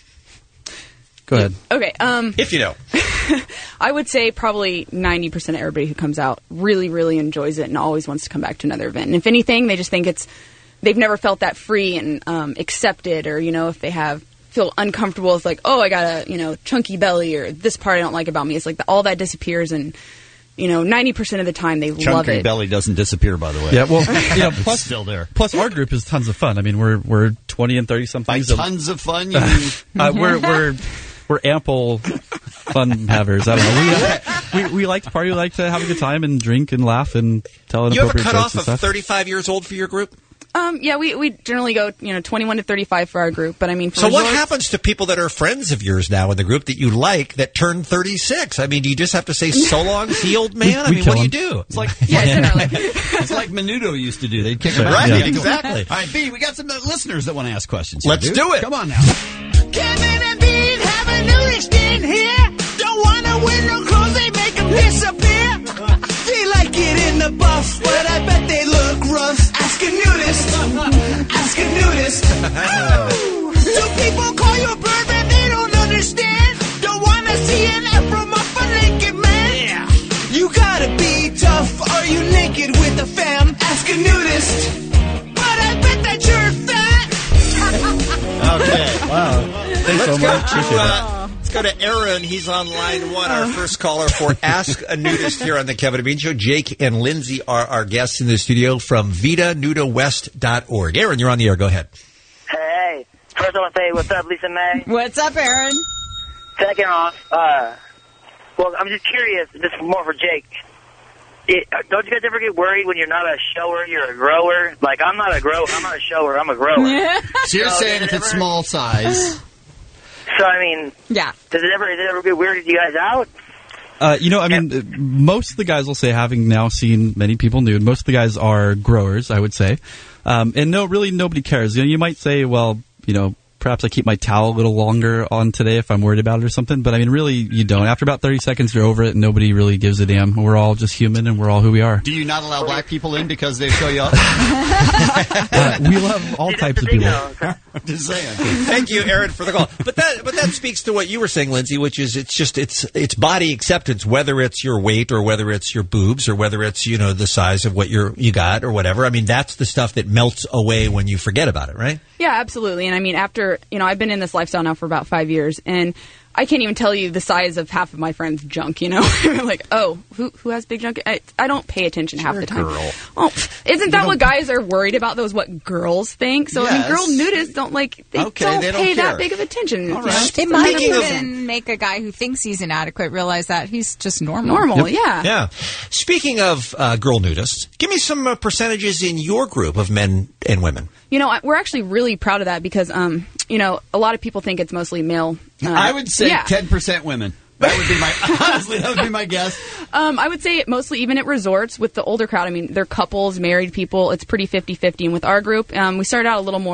Go ahead. Okay. If you know. I would say probably 90% of everybody who comes out really, really enjoys it and always wants to come back to another event. And if anything, they just think they've never felt that free and accepted, or, if they feel uncomfortable with like, oh, I got a, chunky belly, or this part I don't like about me. It's like all that disappears, and 90% of the time they love Chunky it. belly doesn't disappear, by the way. Yeah, well, plus it's still there. Plus, our group is tons of fun. I mean, we're 20 and 30 somethings. By tons of fun, you mean? We're ample fun havers. I don't know. We like to party. We like to have a good time and drink and laugh and tell You have a inappropriate jokes cutoff and of stuff. 35 years old for your group? Yeah, we generally go 21 to 35 for our group, but I mean, for So what resorts- happens to people that are friends of yours now in the group that you like that turn 36? I mean, do you just have to say so long, see old man? We what do kill you him. do? It's like it's like Menudo used to do. They'd kick him out. Right, Yeah. exactly. All right, B, we got some listeners that want to ask questions. Let's do it. Come on now. Kevin and Bean have a nudist in here. Don't wanna wear no clothes, they make them disappear. They like it in the buff, but I bet they look rough. Ask a nudist. Ask a nudist. Do people call you a bird that they don't understand? Don't wanna see an afro off a naked man? Yeah. You gotta be tough. Are you naked with a fam? Ask a nudist. But I bet that you're fat. Okay. Wow. Thanks so much. Appreciate that. Let's go to Aaron. He's on line one, our first caller for Ask a Nudist here on the Kevin and Bean Show. Jake and Lindsay are our guests in the studio from VitaNudaWest.org. Aaron, you're on the air. Go ahead. Hey, first I want to say what's up, Lisa May. What's up, Aaron? Second off, well, I'm just curious, this is more for Jake. Don't you guys ever get worried when you're not a shower, you're a grower? Like, I'm not a shower, I'm a grower. So you're saying if it's small size. So, I mean, yeah. Does it ever get weirded you guys out? Most of the guys will say, having now seen many people nude, most of the guys are growers, I would say. And nobody cares. You might say, well, perhaps I keep my towel a little longer on today if I'm worried about it or something. But I mean, really, you don't. After about 30 seconds, you're over it, and nobody really gives a damn. We're all just human, and we're all who we are. Do you not allow black people in because they show you up? We love all types of people. I'm just saying. Thank you, Aaron, for the call. But that speaks to what you were saying, Lindsay, which is it's body acceptance, whether it's your weight or whether it's your boobs or whether it's the size of what you got or whatever. I mean, that's the stuff that melts away when you forget about it, right? Yeah, absolutely. And I mean, after, I've been in this lifestyle now for about 5 years, and I can't even tell you the size of half of my friends' junk, like, oh, who has big junk? I don't pay attention half the time. Girl. Well, isn't that what guys are worried about, though, is what girls think? So, I mean, Yes. girl nudists don't don't pay that big of attention. All right. It might even make a guy who thinks he's inadequate realize that he's just normal. Yeah. Yeah. Speaking of girl nudists, give me some percentages in your group of men and women. We're actually really proud of that because, a lot of people think it's mostly male. I would say yeah. 10% women. That would be honestly, that would be my guess. I would say mostly even at resorts with the older crowd. I mean, they're couples, married people. It's pretty 50-50. And with our group, we started out a little more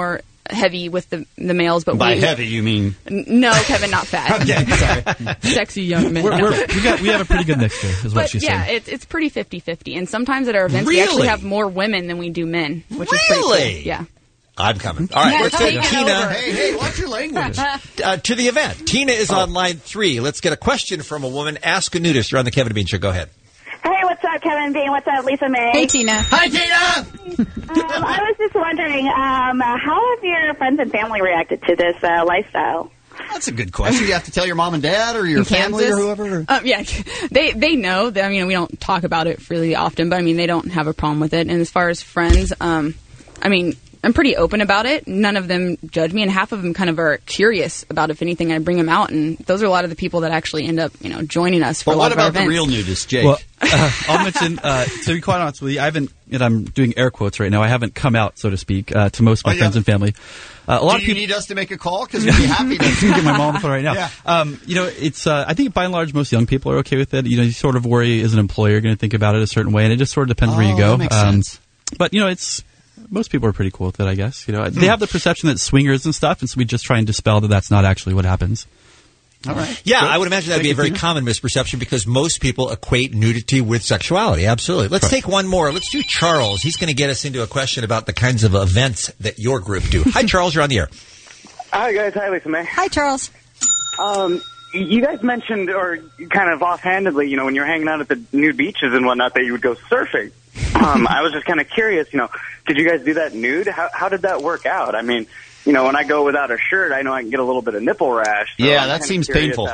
heavy with the males, but by heavy you mean no, Kevin, not fat. Okay, sorry. Sexy young men. We have a pretty good mixture, is what she's saying. Yeah, it's pretty 50-50, and sometimes at our events we Really? actually have more women than we do men, which is pretty Really? cool. Yeah. I'm coming. All right, let's go to Tina. Hey, watch your language. To the event. Tina is on line 3. Let's get a question from a woman. Ask a nudist. You're on the Kevin and Bean Show. Go ahead. Hey, what's up, Kevin Bean? What's up, Lisa May? Hey, Tina. Hi, Tina! I was just wondering, how have your friends and family reacted to this lifestyle? That's a good question. You have to tell your mom and dad or your In family Kansas? or whoever. Yeah, they know. I mean, we don't talk about it really often, but I mean, they don't have a problem with it. And as far as friends, I mean, I'm pretty open about it. None of them judge me, and half of them kind of are curious about, if anything, I bring them out. And those are a lot of the people that actually end up, joining us for a lot what of our about the events. real nudist, Jake? Well, I'll mention, to be quite honest with you, I haven't, and I'm doing air quotes right now, I haven't come out, so to speak, to most of my friends and family. A lot Do of you people need us to make a call? Because we'd be happy to get my mom on the phone right now. Yeah. It's I think by and large most young people are okay with it. You sort of worry, as an employer, you're going to think about it a certain way, and it just sort of depends where you go. That makes sense. But it's most people are pretty cool with it, I guess. They have the perception that swingers and stuff, and so we just try and dispel that that's not actually what happens. All right. Yeah, Good. I would imagine that would be a very common misperception because most people equate nudity with sexuality. Absolutely. Let's take one more. Let's do Charles. He's going to get us into a question about the kinds of events that your group do. Hi, Charles. You're on the air. Hi, guys. Hi, Lisa May. Hi, Charles. You guys mentioned, or kind of offhandedly, when you're hanging out at the nude beaches and whatnot, that you would go surfing. I was just kind of curious, did you guys do that nude? How did that work out? I mean, when I go without a shirt, I know I can get a little bit of nipple rash. So Yeah, I'm that kinda seems curious painful.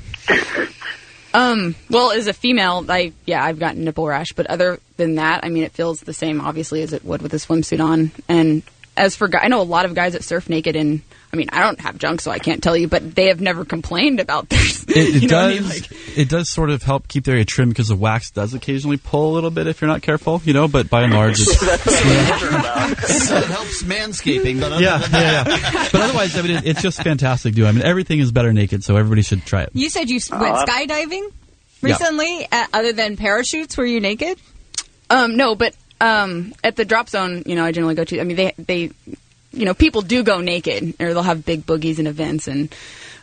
Well, as a female, I've gotten nipple rash, but other than that, I mean, it feels the same, obviously, as it would with a swimsuit on. And as for I know a lot of guys that surf naked, and I mean, I don't have junk, so I can't tell you, but they have never complained about this. It does. It does sort of help keep the area trim because the wax does occasionally pull a little bit if you're not careful, But by and large, it's So it helps manscaping, but But otherwise, I mean, it's just fantastic, dude. I mean, everything is better naked, so everybody should try it. You said you went skydiving recently. Other than parachutes, were you naked? No, but at the drop zone, I generally go to. I mean, they people do go naked, or they'll have big boogies and events, and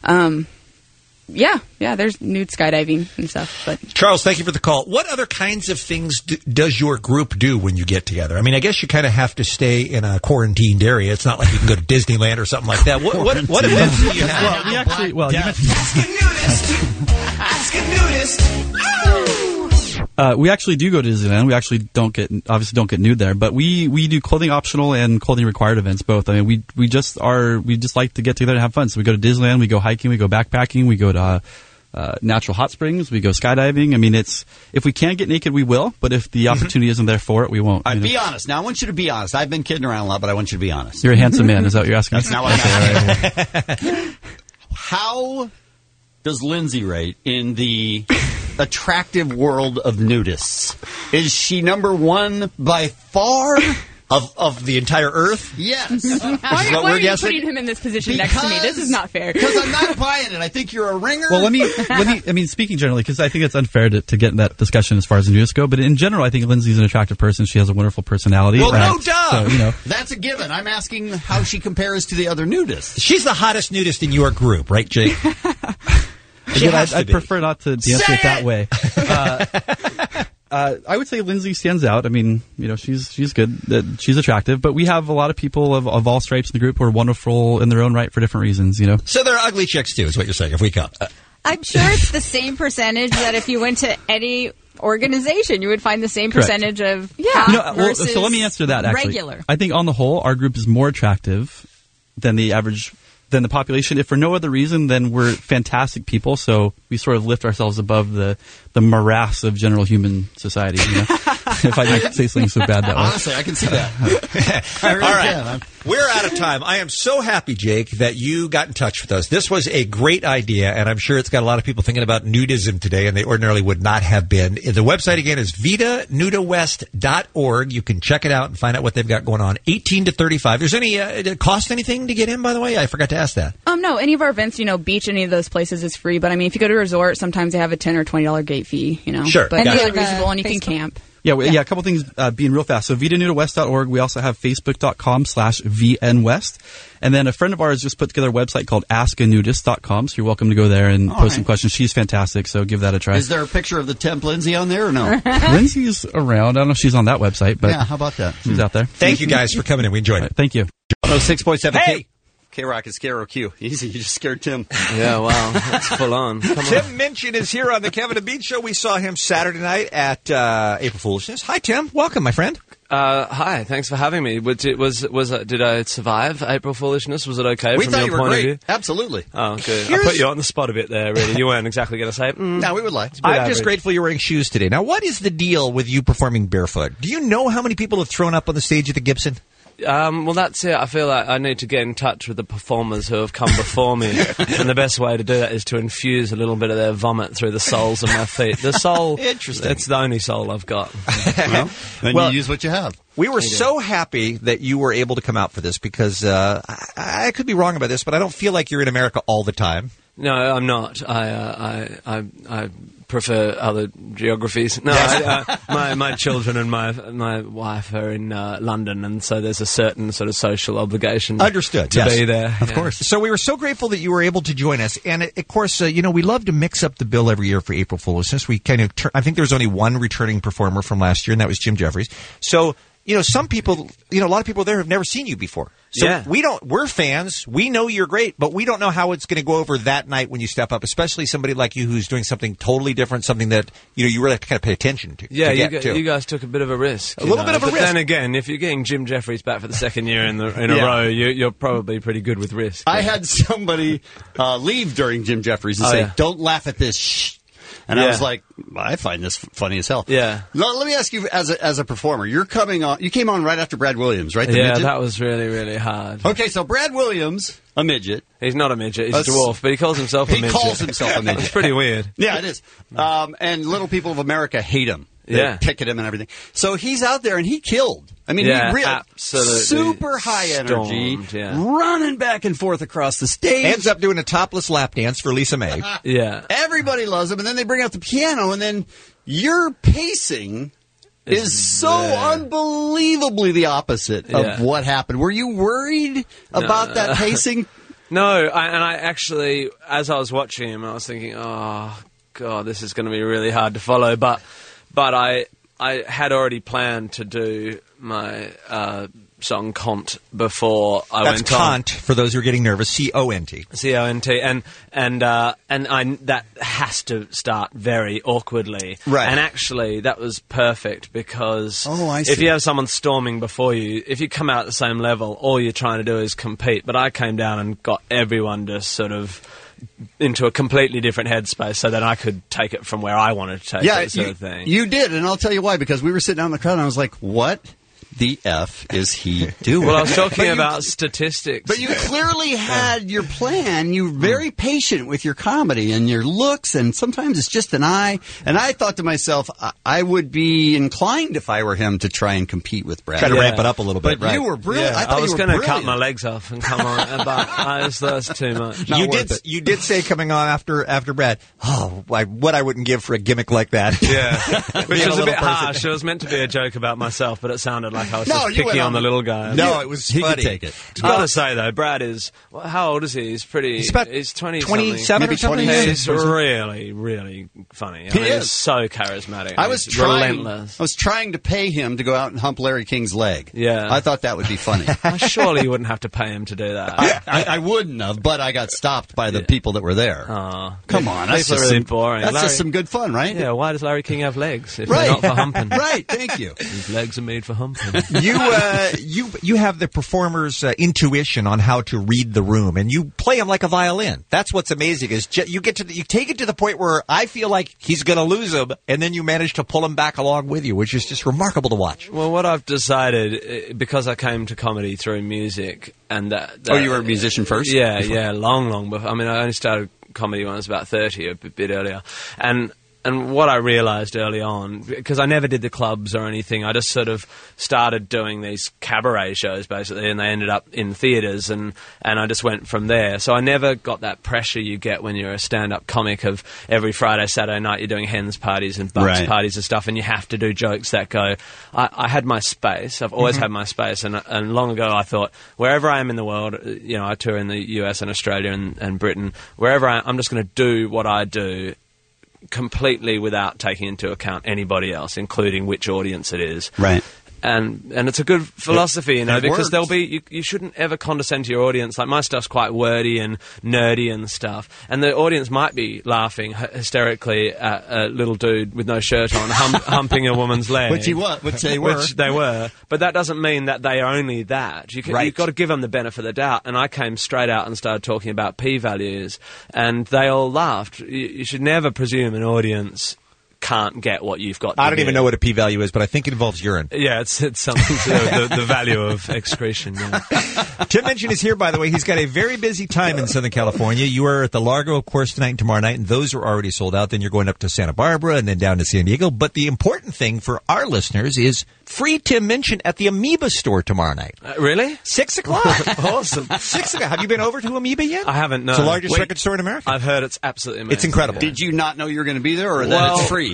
there's nude skydiving and stuff. But Charles, thank you for the call. What other kinds of things does your group do when you get together? I mean, I guess you kind of have to stay in a quarantined area. It's not like you can go to Disneyland or something like that. What events do you have? You mentioned Ask a nudist. we actually do go to Disneyland. We actually don't get nude there, but we do clothing optional and clothing required events both. I mean, we just like to get together and have fun. So we go to Disneyland, we go hiking, we go backpacking, we go to natural hot springs, we go skydiving. I mean, if we can get naked, we will. But if the opportunity isn't there for it, we won't. All right, be honest. Now, I want you to be honest. I've been kidding around a lot, but I want you to be honest. You're a handsome man. Is that what you're asking? That's not what I'm asking. How does Lindsay rate in the attractive world of nudists? Is she number one by far? Of the entire Earth? Yes. why are you putting him in this position next to me? This is not fair. Because I'm not buying it. I think you're a ringer. Well, let me. I mean, speaking generally, because I think it's unfair to get in that discussion as far as the nudists go. But in general, I think Lindsay's an attractive person. She has a wonderful personality. Well, no doubt. So, that's a given. I'm asking how she compares to the other nudists. She's the hottest nudist in your group, right, Jake? Again, I'd prefer not to answer it that way. I would say Lindsay stands out. I mean, she's good. She's attractive. But we have a lot of people of all stripes in the group who are wonderful in their own right for different reasons, So there are ugly chicks, too, is what you're saying, if we come. I'm sure it's the same percentage that if you went to any organization, you would find the same Correct. percentage of hot versus so let me answer that, actually. regular. I think on the whole, our group is more attractive than the average than the population. If for no other reason, then we're fantastic people. So we sort of lift ourselves above the morass of general human society. If I didn't say something so bad that way. Honestly, I can see that. I really All right. can. We're out of time. I am so happy, Jake, that you got in touch with us. This was a great idea, and I'm sure it's got a lot of people thinking about nudism today, and they ordinarily would not have been. The website, again, is vidanudawest.org. You can check it out and find out what they've got going on. 18 to 35. There's any cost anything to get in, by the way? I forgot to ask that. No, any of our events, beach, any of those places is free. But I mean, if you go to a resort, sometimes they have a $10 or $20 gate fee. Sure. But Got it's it. really reasonable, and you can camp. Yeah, a couple things being real fast. So vidanudawest.org. We also have facebook.com/vnwest. And then a friend of ours just put together a website called askanudist.com. So you're welcome to go there and post some questions. She's fantastic, so give that a try. Is there a picture of the temp Lindsay on there or no? Lindsay's around. I don't know if she's on that website, but yeah, how about that? She's out there. Thank you guys for coming in. We enjoyed it. Thank you. 106.7 Hey! K-Rock is KROQ. Easy, you just scared Tim. Yeah, wow, that's full on. Tim Minchin is here on the Kevin and Bean Show. We saw him Saturday night at April Foolishness. Hi, Tim. Welcome, my friend. Hi, thanks for having me. Did I survive April Foolishness? Was it okay We from thought your you were point great. of view? Absolutely. Oh, good. I put you on the spot a bit there, really. You weren't exactly going to say it. No, we would lie. I'm just grateful you're wearing shoes today. Now, what is the deal with you performing barefoot? Do you know how many people have thrown up on the stage at the Gibson? Well, that's it. I feel like I need to get in touch with the performers who have come before me, and the best way to do that is to infuse a little bit of their vomit through the soles of my feet. The sole, interesting. It's the only sole I've got. Then you use what you have. We were so happy that you were able to come out for this because I could be wrong about this, but I don't feel like you're in America all the time. No, I'm not. I prefer other geographies. No, my children and my wife are in London, and so there's a certain sort of social obligation. Understood. To be there, of course. So we were so grateful that you were able to join us, and of course, we love to mix up the bill every year for April Foolishness. We kind of, I think there was only one returning performer from last year, and that was Jim Jeffries. So. Some people, a lot of people there have never seen you before. So we're fans. We know you're great, but we don't know how it's going to go over that night when you step up, especially somebody like you who's doing something totally different, something that, you really have to kind of pay attention to. Yeah, you guys took a bit of a risk. A little bit of a risk. But then again, if you're getting Jim Jeffries back for the second year in a row, you're probably pretty good with risk. I had somebody leave during Jim Jeffries and say, don't laugh at this, shh. And I was like, I find this funny as hell. Yeah. Let me ask you, as a performer, you're coming on. You came on right after Brad Williams, right? The midget? That was really, really hard. Okay, so Brad Williams, a midget. He's not a midget. He's a dwarf, but he calls himself a midget. He calls himself a midget. It's pretty weird. Yeah, it is. And Little People of America hate him. They picket him and everything. So he's out there and he killed. I mean, he really absolutely super high energy, running back and forth across the stage. Ends up doing a topless lap dance for Lisa May. Yeah. Everybody loves him, and then they bring out the piano, and then your pacing is so unbelievably the opposite of what happened. Were you worried about that pacing? No, I actually, as I was watching him, I was thinking, oh, God, this is going to be really hard to follow. But I had already planned to do my song Cont before I went on. That's Cont, for those who are getting nervous, C-O-N-T. C-O-N-T, and that has to start very awkwardly. Right. And actually, that was perfect because I see. if you have someone storming before you, if you come out at the same level, all you're trying to do is compete. But I came down and got everyone to sort of into a completely different headspace so that I could take it from where I wanted to take it, sort of thing. You did, and I'll tell you why, because we were sitting out in the crowd and I was like, what the F is he doing? Well, I was talking about statistics. But you clearly had your plan. You were very patient with your comedy and your looks, and sometimes it's just an eye. And I thought to myself, I would be inclined, if I were him, to try and compete with Brad. Try to ramp it up a little bit, But you were brilliant. Yeah, I was going to cut my legs off and come on, but that's too much. You did say coming on after Brad, what I wouldn't give for a gimmick like that. Yeah. Which was a bit harsh. It was meant to be a joke about myself, but it sounded like I was just picking on the little guy. No, it was he funny. Could take it. I've got to say, though, Brad is... how old is he? He's 20-something. 27 or something? He's really, really funny. He is. He's so charismatic. I was relentless. I was trying to pay him to go out and hump Larry King's leg. Yeah. I thought that would be funny. Surely you wouldn't have to pay him to do that. I wouldn't have, but I got stopped by the people that were there. Come on. That's just really boring. That's just some good fun, right? Yeah, why does Larry King have legs if they're not for humping? Right, thank you. His legs are made for humping. You have the performer's intuition on how to read the room, and you play him like a violin. That's what's amazing is you take it to the point where I feel like he's going to lose him, and then you manage to pull him back along with you, which is just remarkable to watch. Well, what I've decided, because I came to comedy through music, and you were a musician first? Yeah, long before. I mean, I only started comedy when I was about 30, a bit earlier, and And what I realised early on, because I never did the clubs or anything, I just sort of started doing these cabaret shows, basically, and they ended up in theatres, and I just went from there. So I never got that pressure you get when you're a stand-up comic of every Friday, Saturday night you're doing hens parties and bucks parties and stuff, and you have to do jokes that go... I had my space. I've always had my space, and long ago I thought, wherever I am in the world, you know, I tour in the US and Australia and Britain, wherever I'm just going to do what I do completely without taking into account anybody else, including which audience it is. Right. And it's a good philosophy, you know, it because works. there'll be you shouldn't ever condescend to your audience. Like, my stuff's quite wordy and nerdy and stuff, and the audience might be laughing hysterically at a little dude with no shirt on humping a woman's leg, Which they were. But that doesn't mean that they are only that. You've got to give them the benefit of the doubt. And I came straight out and started talking about p-values, and they all laughed. You should never presume an audience can't get what you've got to I don't give. even know what a p-value is, but I think it involves urine. Yeah, it's something to the value of excretion. Yeah. Tim Minchin is here, by the way. He's got a very busy time in Southern California. You are at the Largo, of course, tonight and tomorrow night, and those are already sold out. Then you're going up to Santa Barbara and then down to San Diego. But the important thing for our listeners is free Tim Minchin at the Amoeba store tomorrow night. Really? 6 o'clock. Awesome. 6 o'clock. Have you been over to Amoeba yet? I haven't, no. It's the largest record store in America. I've heard it's absolutely amazing. It's incredible. Did you not know you were going to be there, or that it's free?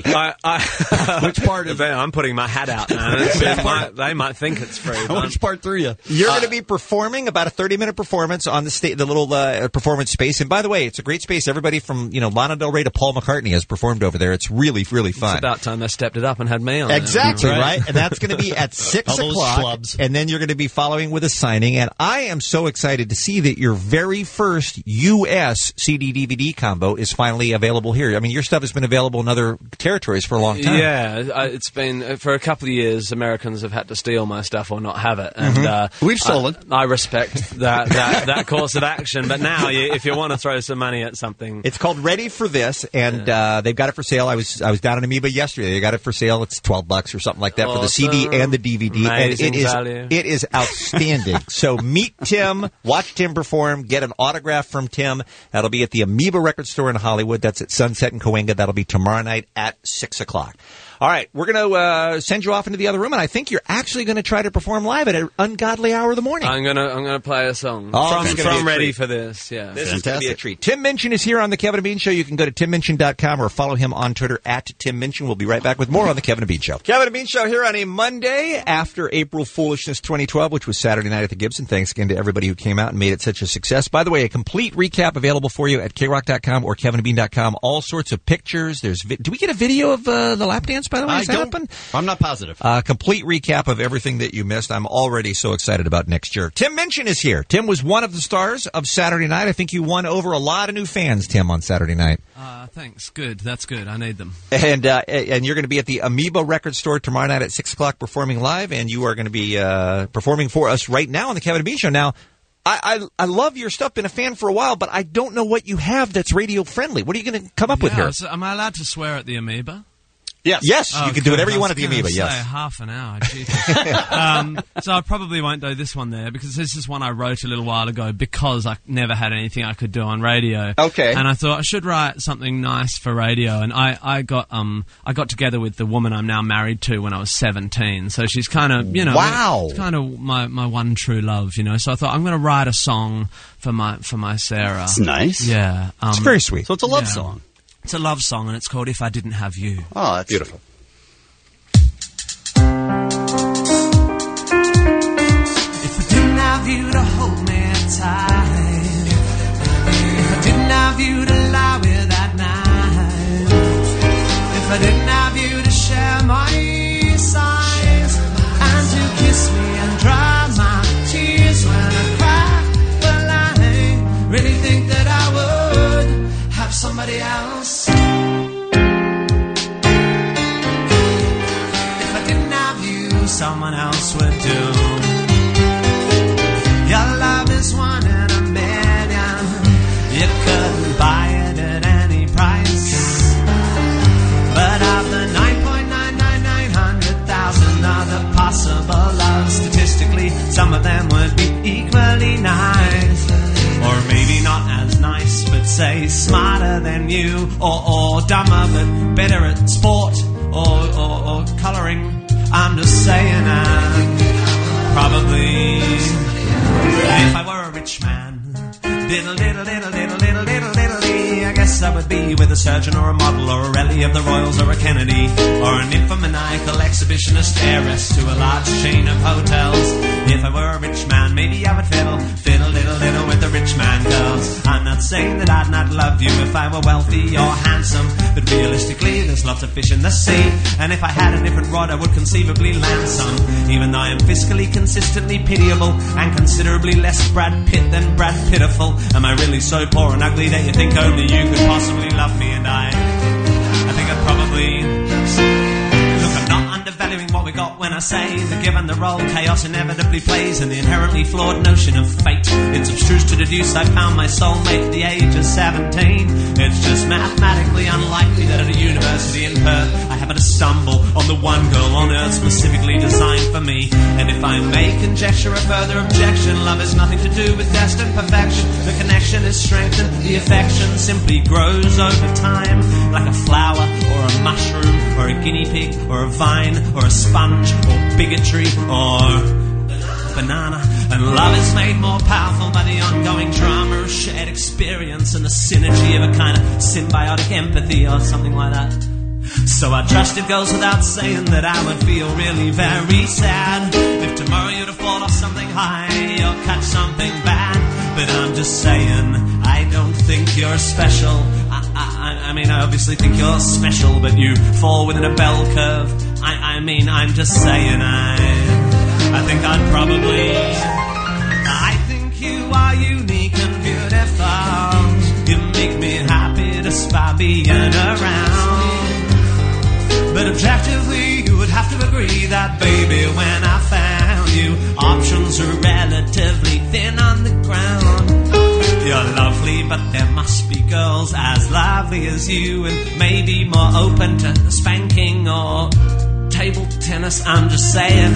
Which part of it? I'm putting my hat out now. They might think it's free. Which part threw you? You're going to be performing about a 30-minute performance on the little performance space. And by the way, it's a great space. Everybody from Lana Del Rey to Paul McCartney has performed over there. It's really, really fun. It's about time they stepped it up and had me on. Exactly, right? And that's going to be at 6 All those o'clock. schlubs. And then you're going to be following with a signing. And I am so excited to see that your very first U.S. CD-DVD combo is finally available here. I mean, your stuff has been available in other territories for a long time. Yeah, it's been for a couple of years. Americans have had to steal my stuff or not have it, and we've stolen. I respect that course of action. But now, if you want to throw some money at something, it's called Ready for This, and they've got it for sale. I was down in Amoeba yesterday. They got it for sale. It's $12 or something like that for the CD and the DVD, Amazing and value. it is outstanding. So meet Tim, watch Tim perform, get an autograph from Tim. That'll be at the Amoeba Record Store in Hollywood. That's at Sunset and Cahuenga. That'll be tomorrow night at 6 o'clock. All right, we're going to send you off into the other room, and I think you're actually going to try to perform live at an ungodly hour of the morning. I'm gonna play a song from Ready for This. Yeah, this is going to be a treat. Tim Minchin is here on the Kevin and Bean Show. You can go to timminchin.com or follow him on Twitter at Tim Minchin. We'll be right back with more on the Kevin and Bean Show. Kevin and Bean Show here on a Monday after April Foolishness 2012, which was Saturday night at the Gibson. Thanks again to everybody who came out and made it such a success. By the way, a complete recap available for you at krock.com or kevinandbean.com. All sorts of pictures. Do we get a video of the lap dance, by the way? Has that happened? I'm not positive. Complete recap of everything that you missed. I'm already so excited about next year. Tim Minchin is here. Tim was one of the stars of Saturday night. I think you won over a lot of new fans, Tim, on Saturday night. Thanks. Good. That's good. I need them. And you're going to be at the Amoeba Record Store tomorrow night at 6 o'clock performing live, and you are going to be performing for us right now on the Kevin and Bean Show. Now, I love your stuff. Been a fan for a while, but I don't know what you have that's radio friendly. What are you going to come up with here? So am I allowed to swear at the Amoeba? Yes, you can do whatever you want at the Amoeba. Say Yes, half an hour. So I probably won't do this one there because this is one I wrote a little while ago because I never had anything I could do on radio. Okay, and I thought I should write something nice for radio. And I got together with the woman I'm now married to when I was 17. So she's kind of wow, kind of my one true love. So I thought I'm going to write a song for my Sarah. It's nice. Yeah, it's very sweet. So it's a love song. It's a love song, and it's called If I Didn't Have You. Oh, that's beautiful. If I didn't have you to hold me tight, if I didn't have you to lie with at night, if I didn't have you to share my sighs, and to kiss me and dry my tears when I cry, well, I really think that I would have somebody else. If I didn't have you, someone else would do. Your love is one in a million. You couldn't buy it at any price. But of the 9,999,000 other possible loves, statistically, some of them would be equally nice. Or maybe not as nice, but say smarter than you, or dumber but better at sport, or colouring. I'm just saying I'm probably, if I were a rich man, diddle, I guess I would be with a surgeon or a model or a rally of the Royals or a Kennedy or an nymphomaniacal exhibitionist heiress to a large chain of hotels. If I were a rich man, maybe I would fiddle with the rich man girls. I'm not saying that I'd not love you if I were wealthy or handsome, but realistically there's lots of fish in the sea, and if I had a different rod I would conceivably land some. Even though I am fiscally consistently pitiable and considerably less Brad Pitt than Brad Pitiful, am I really so poor and ugly that you think only you could possibly love me? And I think I'd probably... Look, I'm not undervaluing what we got when I say that given the role chaos inevitably plays and the inherently flawed notion of fate, it's abstruse to deduce I found my soulmate at the age of 17. It's just mathematically unlikely that at a university in Perth I happen to stumble on the one girl on earth specifically designed for me. And if I may conjecture a further objection, love has nothing to do with destined perfection. The connection is strengthened, the affection simply grows over time, like a flower or a mushroom or a guinea pig or a vine or a sponge or bigotry or banana. And love is made more powerful by the ongoing drama of shared experience and the synergy of a kind of symbiotic empathy or something like that. So I trust it goes without saying that I would feel really very sad if tomorrow you'd have fallen off something high or catch something bad. But I'm just saying, I don't think you're special. I mean, I obviously think you're special, but you fall within a bell curve. I mean, I'm just saying, I think I'd probably... I think you are unique and beautiful. You make me happy just by being around. But objectively, you would have to agree that, baby, when I found you, options are relatively thin on the ground. You're lovely, but there must be girls as lovely as you, and maybe more open to spanking or table tennis. I'm just saying,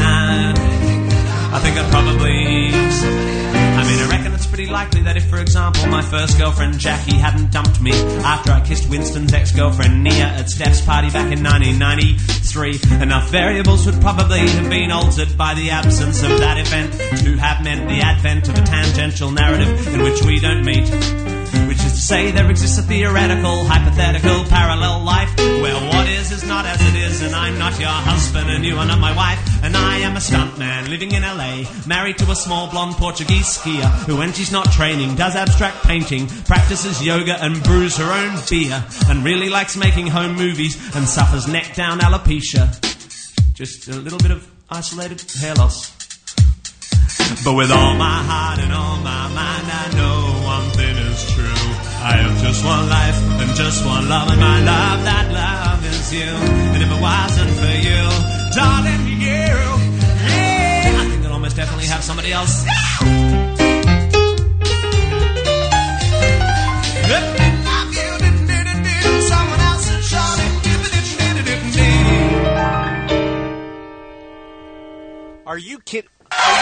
I think I'd probably... I reckon it's pretty likely that if, for example, my first girlfriend Jackie hadn't dumped me after I kissed Winston's ex-girlfriend Nia at Steph's party back in 1993, enough variables would probably have been altered by the absence of that event to have meant the advent of a tangential narrative in which we don't meet. Which is to say, there exists a theoretical, hypothetical, parallel life where what is not as it is, and I'm not your husband and you are not my wife, and I am a stuntman living in LA, married to a small blonde Portuguese skier who, when she's not training, does abstract painting, practices yoga and brews her own beer, and really likes making home movies and suffers neck down alopecia. Just a little bit of isolated hair loss. But with all my heart and all my mind, I know one thing is true. I have just one life and just one love, and my love, that love is you. And if it wasn't for you, darling, yeah, I think I'd almost definitely have somebody else. Someone else, Are you kidding?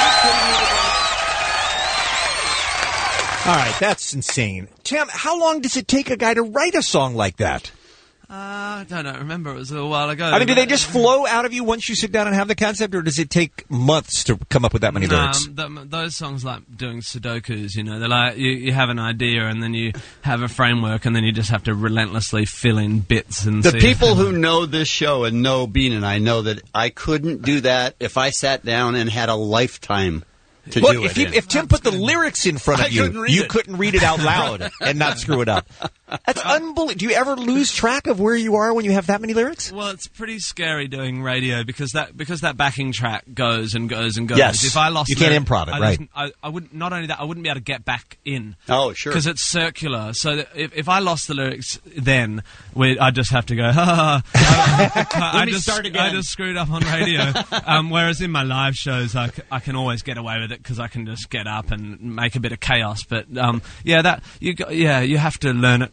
All right, that's insane. Tim, how long does it take a guy to write a song like that? I don't know. Remember, it was a little while ago. I mean, do they just flow out of you once you sit down and have the concept, or does it take months to come up with that many lyrics? Those songs like doing Sudokus, you know, they're like you have an idea and then you have a framework and then you just have to relentlessly fill in bits. And the people who know this show and know Bean and I know that I couldn't do that if I sat down and had a lifetime to do it. If Tim put the lyrics in front of you, you couldn't read it out loud and not screw it up. That's unbelievable. Do you ever lose track of where you are when you have that many lyrics? Well, it's pretty scary doing radio because that backing track goes and goes and goes. Yes. If I lost, you can't improv it, right? I wouldn't. Not only that, I wouldn't be able to get back in. Oh, sure. Because it's circular. So that if I lost the lyrics, then I'd just have to go. Ha, Let me start again. I just screwed up on radio. Whereas in my live shows, I can always get away with it because I can just get up and make a bit of chaos. But you have to learn it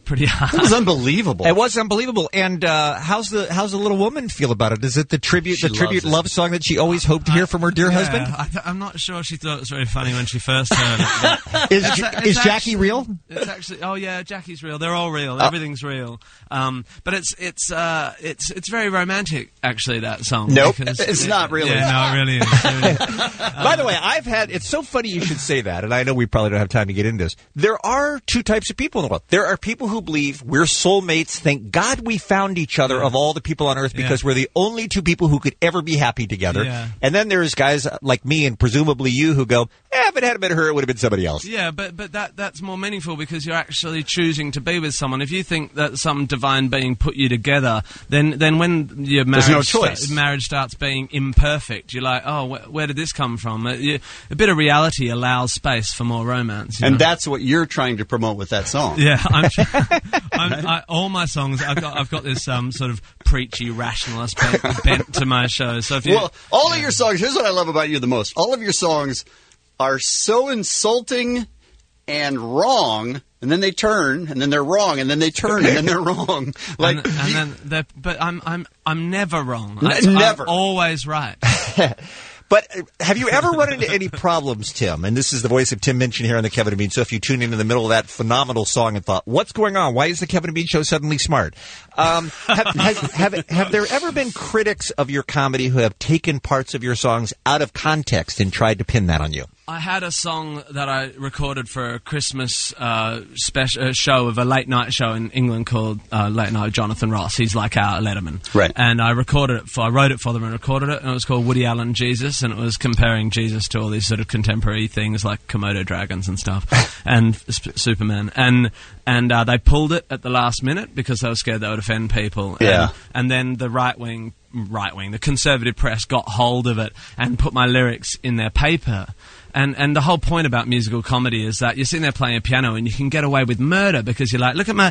pretty hard. It was unbelievable. It was unbelievable. And how's the little woman feel about it? Is it the tribute love song that she always hoped to hear from her dear husband? I'm not sure she thought it was very funny when she first heard it. Is Jackie real? It's actually, oh yeah, Jackie's real. They're all real. Everything's real. But it's very romantic, actually, that song. Nope, it's not really. Yeah, no, it really is. By the way, it's so funny you should say that, and I know we probably don't have time to get into this. There are two types of people in the world. There are people who believe we're soulmates. Thank God we found each other of all the people on earth because we're the only two people who could ever be happy together. Yeah. And then there's guys like me and presumably you who go, if it hadn't been her, it would have been somebody else. Yeah, but that's more meaningful because you're actually choosing to be with someone. If you think that some divine being put you together, then when your marriage starts being imperfect, you're like, oh, where did this come from? A bit of reality allows space for more romance. And that's what you're trying to promote with that song. Yeah, all my songs, I've got this sort of preachy rationalist bent to my show. So all of your songs. Here's what I love about you the most. All of your songs are so insulting and wrong, and then they turn, and then they're wrong, and then they turn, and then they're wrong. Like, but I'm never wrong. Never, I'm always right. But have you ever run into any problems, Tim? And this is the voice of Tim Minchin here on the Kevin and Bean. So if you tune in the middle of that phenomenal song and thought, what's going on? Why is the Kevin and Bean show suddenly smart? Have there ever been critics of your comedy who have taken parts of your songs out of context and tried to pin that on you? I had a song that I recorded for a Christmas special show of a late night show in England called Late Night with Jonathan Ross. He's like our Letterman. Right. And I wrote it for them and recorded it, and it was called Woody Allen Jesus, and it was comparing Jesus to all these sort of contemporary things like Komodo dragons and stuff, and Superman. And they pulled it at the last minute because they were scared they would offend people. Yeah. And then the the conservative press got hold of it and put my lyrics in their paper. And the whole point about musical comedy is that you're sitting there playing a piano and you can get away with murder because you're like, look at my,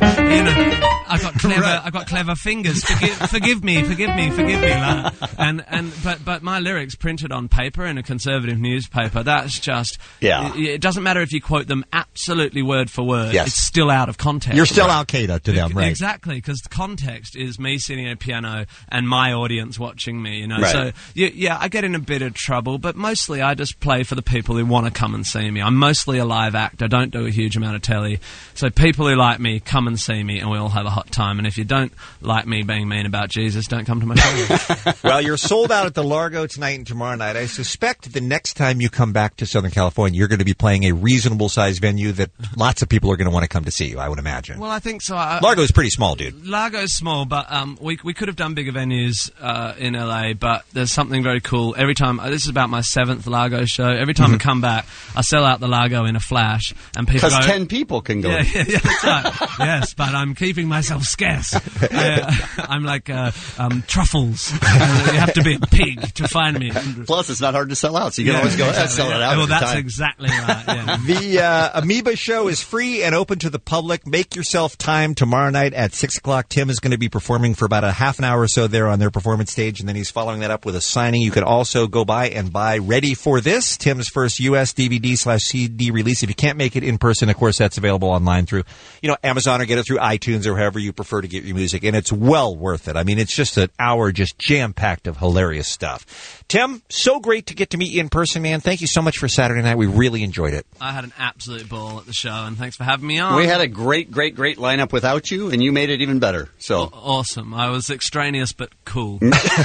I've got clever fingers. Forgive me. Like, but my lyrics printed on paper in a conservative newspaper, that's just, it doesn't matter if you quote them absolutely word for word. Yes. It's still out of context. You're still Al Qaeda to them, right? Exactly, because the context is me sitting at a piano and my audience watching me, you know. Right. So, I get in a bit of trouble, but mostly I just play for the people who want to come and see me. I'm mostly a live act. I don't do a huge amount of telly. So people who like me, come and see me and we all have a hot time. And if you don't like me being mean about Jesus, don't come to my show. Well, you're sold out at the Largo tonight and tomorrow night. I suspect the next time you come back to Southern California, you're going to be playing a reasonable sized venue that lots of people are going to want to come to see you, I would imagine. Well, I think so. Largo's pretty small, dude. Largo's small, but we could have done bigger venues in LA, but there's something very cool. Every time, this is about my 7th Largo show, every time I come back, I sell out the Largo in a flash, and people because 10 people can go. Yeah, that's right. Yes, but I'm keeping myself scarce. I'm like truffles. You have to be a pig to find me. Plus, it's not hard to sell out, so you can always go ahead and sell it out. Well, that's exactly right. Yeah. The Amoeba show is free and open to the public. Make yourself time tomorrow night at 6 o'clock. Tim is going to be performing for about a half an hour or so there on their performance stage, and then he's following that up with a signing. You can also go by and buy Ready for This, Tim's first U.S. DVD/CD release. If you can't make it in person, of course, that's available online through, Amazon, or get it through iTunes or however you prefer to get your music. And it's well worth it. I mean, it's just an hour just jam-packed of hilarious stuff. Tim, so great to get to meet you in person, man. Thank you so much for Saturday night. We really enjoyed it. I had an absolute ball at the show, and thanks for having me on. We had a great lineup without you, and you made it even better. So awesome. I was extraneous but cool.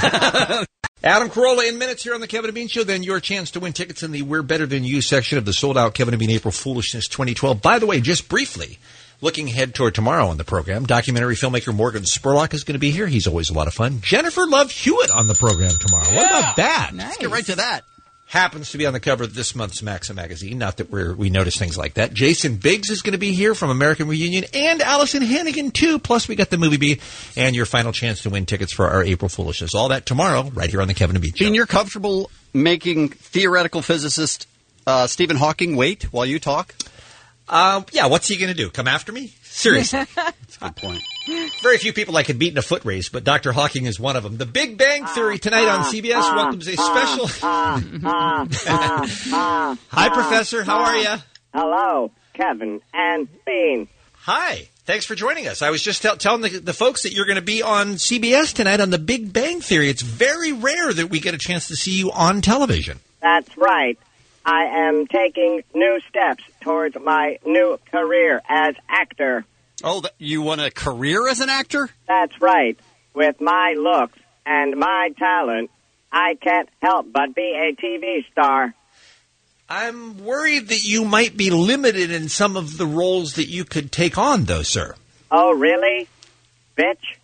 Adam Carolla in minutes here on the Kevin and Bean Show. Then your chance to win tickets in the We're Better Than You section of the sold-out Kevin and Bean April Foolishness 2012. By the way, just briefly, looking ahead toward tomorrow on the program, documentary filmmaker Morgan Spurlock is going to be here. He's always a lot of fun. Jennifer Love Hewitt on the program tomorrow. Yeah. What about that? Nice. Let's get right to that. Happens to be on the cover of this month's Maxim magazine. Not that we notice things like that. Jason Biggs is going to be here from American Reunion, and Allison Hannigan, too. Plus, we got the Movie Bee and your final chance to win tickets for our April Foolishness. All that tomorrow, right here on the Kevin and Bean Show. Gene, you're comfortable making theoretical physicist Stephen Hawking wait while you talk? Yeah, what's he going to do? Come after me? Seriously. That's a good point. Very few people I could beat in a foot race, but Dr. Hawking is one of them. The Big Bang Theory tonight on CBS welcomes a special... Hi, Professor. How are you? Hello, Kevin and Bean. Hi. Thanks for joining us. I was just telling the folks that you're going to be on CBS tonight on The Big Bang Theory. It's very rare that we get a chance to see you on television. That's right. I am taking new steps towards my new career as actor. Oh, you want a career as an actor? That's right. With my looks and my talent, I can't help but be a TV star. I'm worried that you might be limited in some of the roles that you could take on, though, sir. Oh, really? Bitch?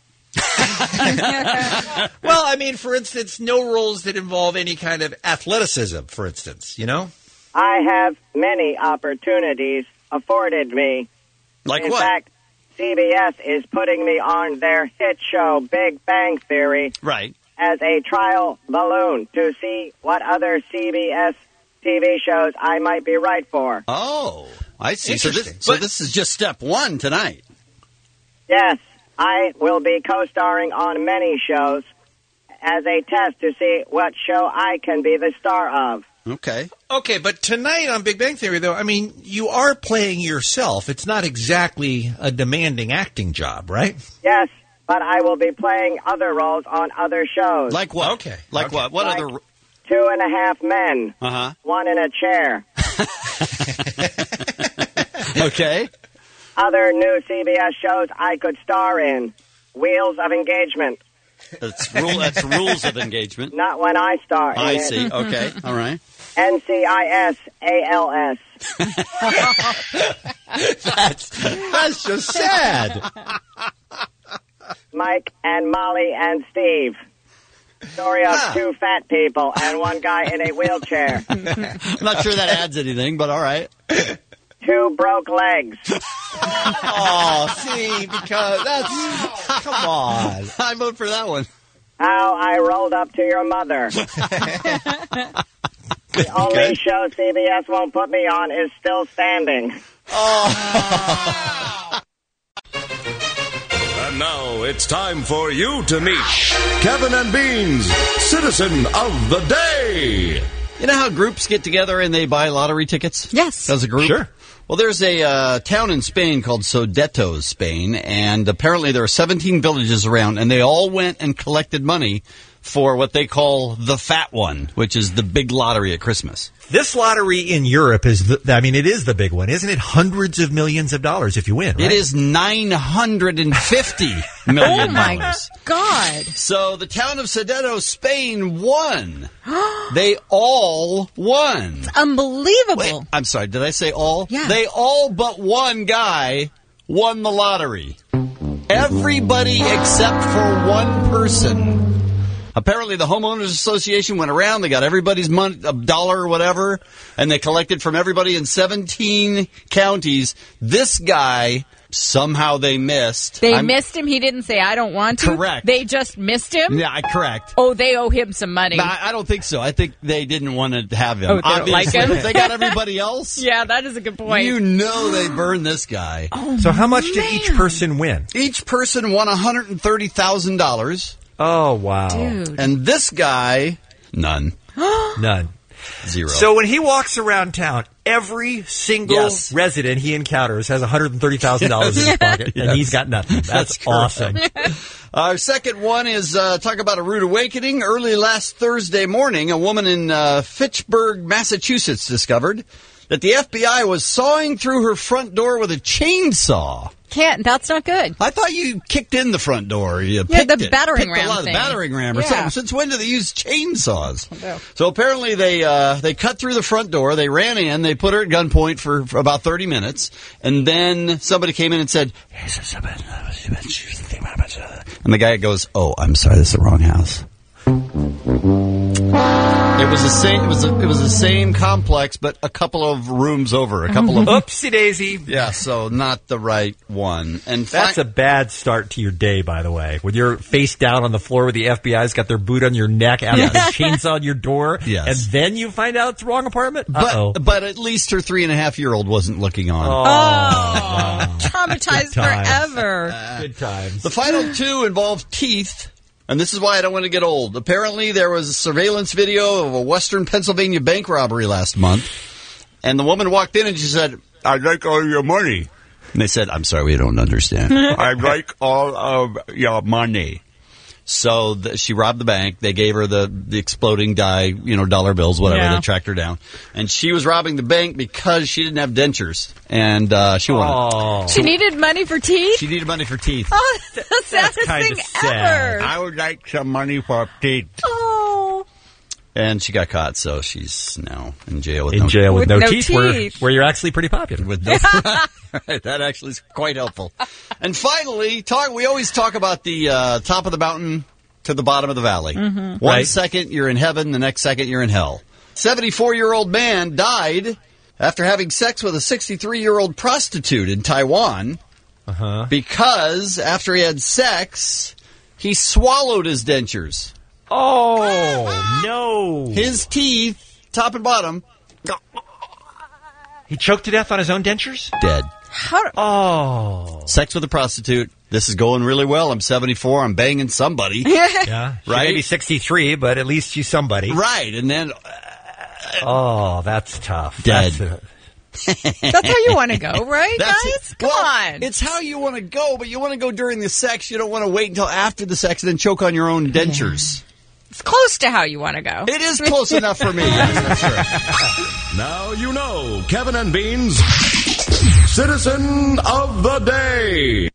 Well, I mean, for instance, no roles that involve any kind of athleticism, for instance, you know? I have many opportunities afforded me. Like In what? fact, CBS is putting me on their hit show, Big Bang Theory, Right. as a trial balloon to see what other CBS TV shows I might be right for. Oh, I see. So Interesting. this is just step one tonight. Yes, I will be co-starring on many shows as a test to see what show I can be the star of. Okay. Okay, but tonight on Big Bang Theory, though, I mean, you are playing yourself. It's not exactly a demanding acting job, right? Yes, but I will be playing other roles on other shows. Like what? Okay. Like what? What Like other... 2.5 Men, Uh-huh. one in a chair. Okay. Other new CBS shows I could star in. Wheels of Engagement. That's rules of engagement. Not when I star in I it. see. Okay. All right. NCIS ALS. That's just sad. Mike and Molly and Steve. Story of two fat people and one guy in a wheelchair. I'm not sure that adds anything, but all right. Two broke legs. Oh, see, because that's... Come on. I vote for that one. How I rolled up to your mother. The only show CBS won't put me on is Still Standing. And now it's time for you to meet Kevin and Bean's Citizen of the Day. You know how groups get together and they buy lottery tickets? Yes. As a group? Sure. Well, there's a town in Spain called Sodeto, Spain, and apparently there are 17 villages around, and they all went and collected money for what they call the fat one, which is the big lottery at Christmas. This lottery in Europe is, it is the big one, isn't it? Hundreds of millions of dollars if you win, right? It is $950 million. Oh, my God. So the town of Sodeto, Spain, won. They all won. It's unbelievable. Wait, I'm sorry, did I say all? Yeah. They all but one guy won the lottery. Everybody except for one person. Apparently, the Homeowners Association went around. They got everybody's money, $1 or whatever, and they collected from everybody in 17 counties. This guy, somehow they missed. They missed him. He didn't say, I don't want to. Correct. They just missed him? Yeah, correct. Oh, they owe him some money. No, I don't think so. I think they didn't want to have him. Oh, they don't like him? If they got everybody else. Yeah, that is a good point. You know they burned this guy. Oh, So how much did each person win? Each person won $130,000. Oh, wow. Dude. And this guy, none. None. Zero. So when he walks around town, every single Yes. resident he encounters has $130,000 in his pocket, and he's got nothing. That's awesome. Our second one is talk about a rude awakening. Early last Thursday morning, a woman in Fitchburg, Massachusetts discovered that the FBI was sawing through her front door with a chainsaw. Can't. That's not good. I thought you kicked in the front door. You Yeah, picked the it. battering Picked ram a lot of thing. battering ram or Yeah. something. Since when do they use chainsaws? No. So apparently they cut through the front door. They ran in. They put her at gunpoint for about 30 minutes. And then somebody came in and said, and the guy goes, "Oh, I'm sorry, this is the wrong house." It was the same. It was the same complex, but a couple of rooms over. A couple of Oopsie daisy. Yeah, so not the right one. And That's a bad start to your day, by the way. When you're face down on the floor with the FBI's got their boot on your neck, out Yes. the chainsaw on your door, Yes. and then you find out it's the wrong apartment? Uh-oh. But at least her 3.5-year-old wasn't looking on. Traumatized Good times. forever. Good times. The final two involve teeth, and this is why I don't want to get old. Apparently, there was a surveillance video of a Western Pennsylvania bank robbery last month, and the woman walked in and she said, "I'd like all your money." And they said, I'm sorry, we don't understand. I like all of your money. So she robbed the bank. They gave her the exploding die, dollar bills, whatever. Yeah. They tracked her down. And she was robbing the bank because she didn't have dentures. And she wanted. She needed money for teeth? She needed money for teeth. Oh, that's the saddest thing ever. I would like some money for teeth. Oh. And she got caught, so she's now in jail with no teeth. Where you're actually pretty popular. With no Right, that actually is quite helpful. And finally, we always talk about the top of the mountain to the bottom of the valley. Mm-hmm. One second you're in heaven, the next second you're in hell. 74-year-old man died after having sex with a 63-year-old prostitute in Taiwan because after he had sex, he swallowed his dentures. Oh, no. His teeth, top and bottom. He choked to death on his own dentures? Dead. Oh. Sex with a prostitute. This is going really well. I'm 74. I'm banging somebody. Yeah. She Right? may be 63, but at least she's somebody. Right. And then... oh, that's tough. Dead. That's how you want to go, right, That's guys? it. Come Well, on. It's how you want to go, but you want to go during the sex. You don't want to wait until after the sex and then choke on your own dentures. It's close to how you want to go. It is close enough for me. Yes, that's true. Now you know Kevin and Bean's Citizen of the Day.